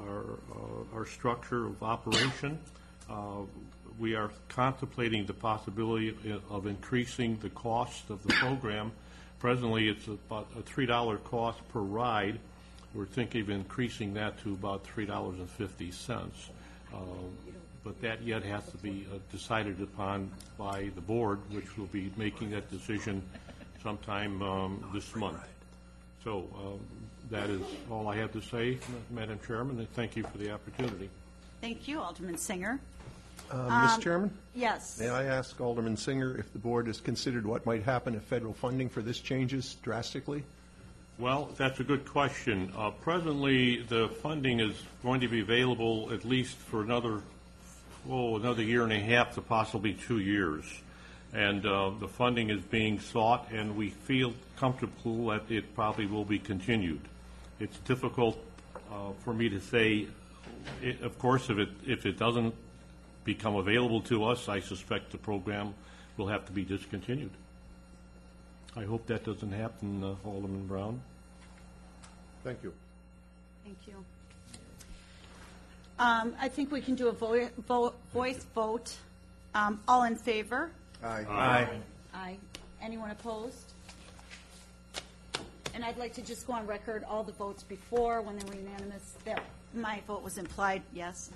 structure of operation. We are contemplating the possibility of increasing the cost of the program. Presently, it's about a $3 cost per ride. We're thinking of increasing that to about $3.50. But that yet has to be decided upon by the board, which will be making that decision sometime this month. So that is all I have to say, Madam Chairman, and thank you for the opportunity. Thank you, Alderman Singer. Mr. Chairman? Yes. May I ask Alderman Singer if the board has considered what might happen if federal funding for this changes drastically? Well, that's a good question. Presently, the funding is going to be available at least for another year and a half to possibly 2 years. And the funding is being sought, and we feel comfortable that it probably will be continued. It's difficult for me to say. Of course, if it doesn't become available to us, I suspect the program will have to be discontinued. I hope that doesn't happen, Alderman Brown. Thank you. Thank you. I think we can do a voice vote. All in favor? Aye. Aye. Aye. Anyone opposed? And I'd like to just go on record, all the votes before, when they were unanimous, that my vote was implied, yes.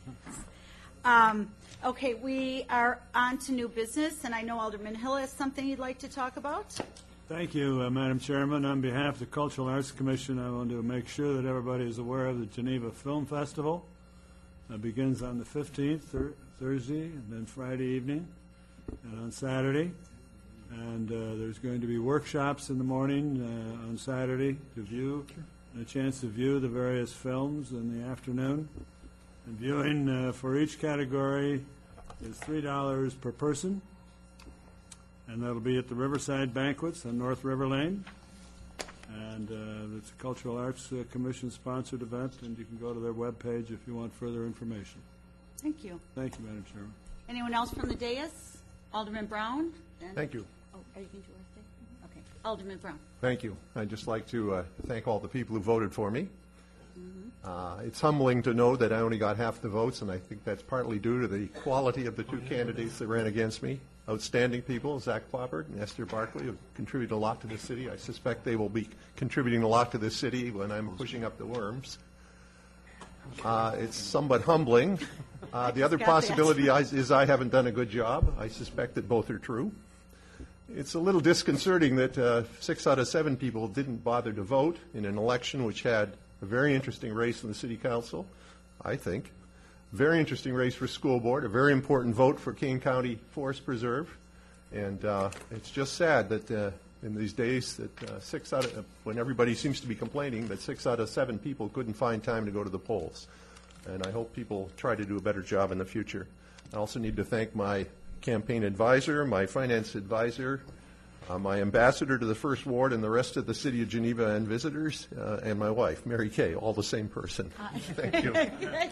Okay, we are on to new business, and I know Alderman Hill has something he'd like to talk about. Thank you, Madam Chairman. On behalf of the Cultural Arts Commission, I want to make sure that everybody is aware of the Geneva Film Festival. It begins on the 15th, Thursday, and then Friday evening, and on Saturday. And there's going to be workshops in the morning on Saturday to view, and a chance to view the various films in the afternoon. And viewing for each category is $3 per person, and that'll be at the Riverside Banquets on North River Lane. And it's a Cultural Arts Commission-sponsored event, and you can go to their webpage if you want further information. Thank you. Thank you, Madam Chairman. Anyone else from the dais? Alderman Brown? And- Thank you. Oh, are you going to say? Okay. Alderman Brown. Thank you. I'd just like to thank all the people who voted for me. It's humbling to know that I only got half the votes, and I think that's partly due to the quality of the two candidates that ran against me. Outstanding people, Zach Plappert and Esther Barkley, have contributed a lot to the city. I suspect they will be contributing a lot to the city when I'm pushing up the worms. It's somewhat humbling. The other possibility is I haven't done a good job. I suspect that both are true. It's a little disconcerting that 6 out of 7 people didn't bother to vote in an election which had a very interesting race in the city council, I think. Very interesting race for school board, a very important vote for Kane County Forest Preserve. And it's just sad that in these days that when everybody seems to be complaining, that 6 out of 7 people couldn't find time to go to the polls. And I hope people try to do a better job in the future. I also need to thank my campaign advisor, my finance advisor, my ambassador to the First Ward and the rest of the City of Geneva and visitors, and my wife, Mary Kay, all the same person. Thank you.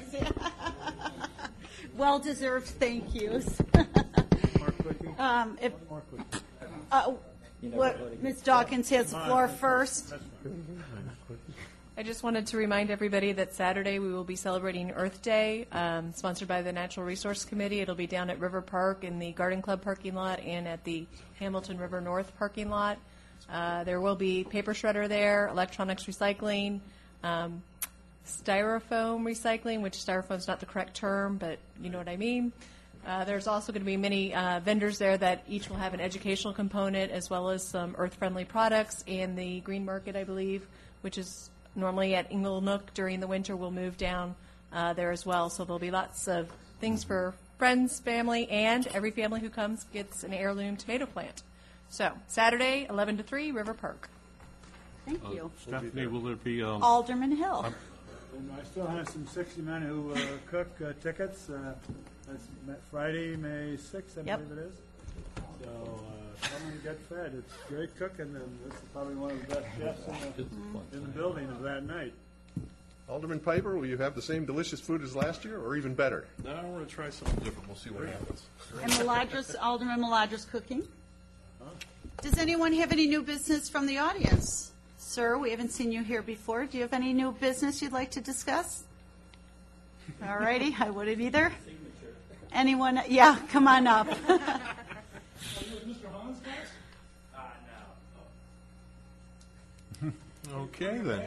Well-deserved thank yous. Ms. Dawkins has the floor first. I just wanted to remind everybody that Saturday we will be celebrating Earth Day, sponsored by the Natural Resource Committee. It'll be down at River Park in the Garden Club parking lot and at the Hamilton River North parking lot. There will be paper shredder there, electronics recycling, styrofoam recycling, which styrofoam's not the correct term, but you know what I mean. There's also going to be many vendors there that each will have an educational component as well as some earth-friendly products, and the Green Market, I believe, which is normally at Inglenook during the winter, will move down there as well. So there'll be lots of things for friends, family, and every family who comes gets an heirloom tomato plant. So Saturday, 11 to 3, River Park. Thank you. Stephanie, will there be... Alderman Hill. And I still have some 60 Men Who Cook tickets. That's Friday, May 6th, I believe it is. So come and get fed. It's great cooking, and this is probably one of the best chefs in the building of that night. Alderman Piper, will you have the same delicious food as last year, or even better? No, we're going to try something different. We'll see what happens. And Alderman Maladras cooking. Does anyone have any new business from the audience? Sir, we haven't seen you here before. Do you have any new business you'd like to discuss? All righty, I wouldn't either. Anyone? Yeah, come on up. Okay, then.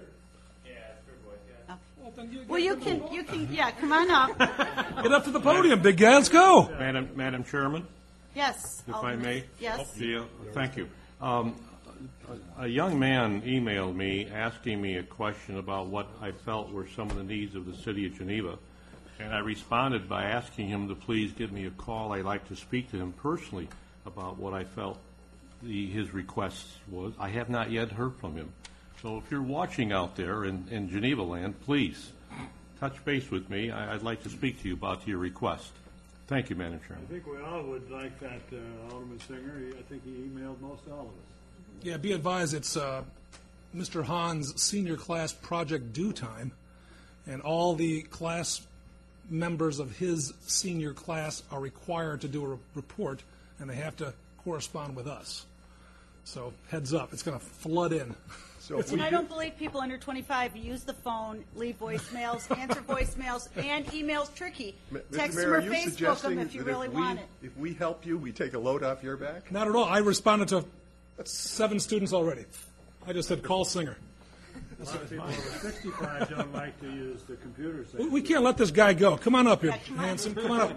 Well, you can, yeah, come on up. Get up to the podium, big guy. Let's go. Madam Chairman? Yes. If I may? Yes. Thank you. A young man emailed me asking me a question about what I felt were some of the needs of the City of Geneva, and I responded by asking him to please give me a call. I'd like to speak to him personally about what I felt his request was. I have not yet heard from him. So if you're watching out there in Geneva land, please touch base with me. I'd like to speak to you about your request. Thank you, Madam Chairman. I think we all would like that, Alderman Singer. I think he emailed most all of us. Yeah, be advised, it's Mr. Hahn's senior class project due time, and all the class members of his senior class are required to do a report, and they have to correspond with us. So heads up, it's going to flood in. And I don't believe people under 25 use the phone, leave voicemails, answer voicemails, and emails tricky. Text them or Facebook them if you really want it. If we help you, we take a load off your back? Not at all. I responded to 7 students already. I just said, call Singer. A lot of people over 65 don't like to use the computer. We can't let this guy go. Come on up here, Hanson. Come on up.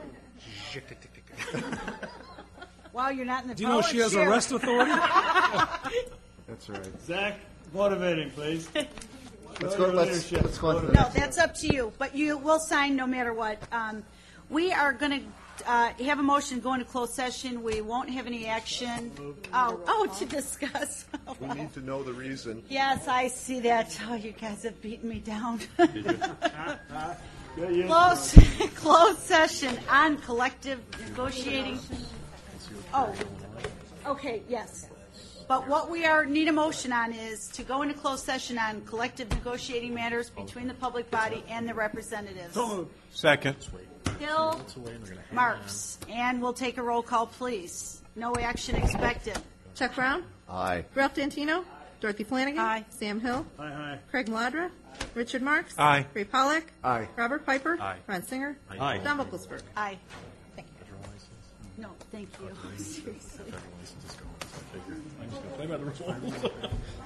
Wow, you're not in the Do you know she has arrest authority? That's right. Zach, motivating, please. Let's go to the No, that's up to you, but you will sign no matter what. We are going to have a motion go into closed session. We won't have any action. To discuss. We need to know the reason. Yes, I see that. Oh, you guys have beaten me down. Yeah, Closed session on collective negotiating. Oh, okay, yes. But what we need a motion on is to go into closed session on collective negotiating matters between the public body and the representatives. Second. Hill, Marks, and we'll take a roll call, please. No action expected. Chuck Brown? Aye. Ralph D'Antino? Dorothy Flanagan? Aye. Sam Hill? Aye. Craig Maladra? Richard Marks? Aye. Ray Pollack? Aye. Robert Piper? Aye. Ron Singer? Aye. Don Vogelsberg? Aye. No, thank you. Seriously. Play by the rules.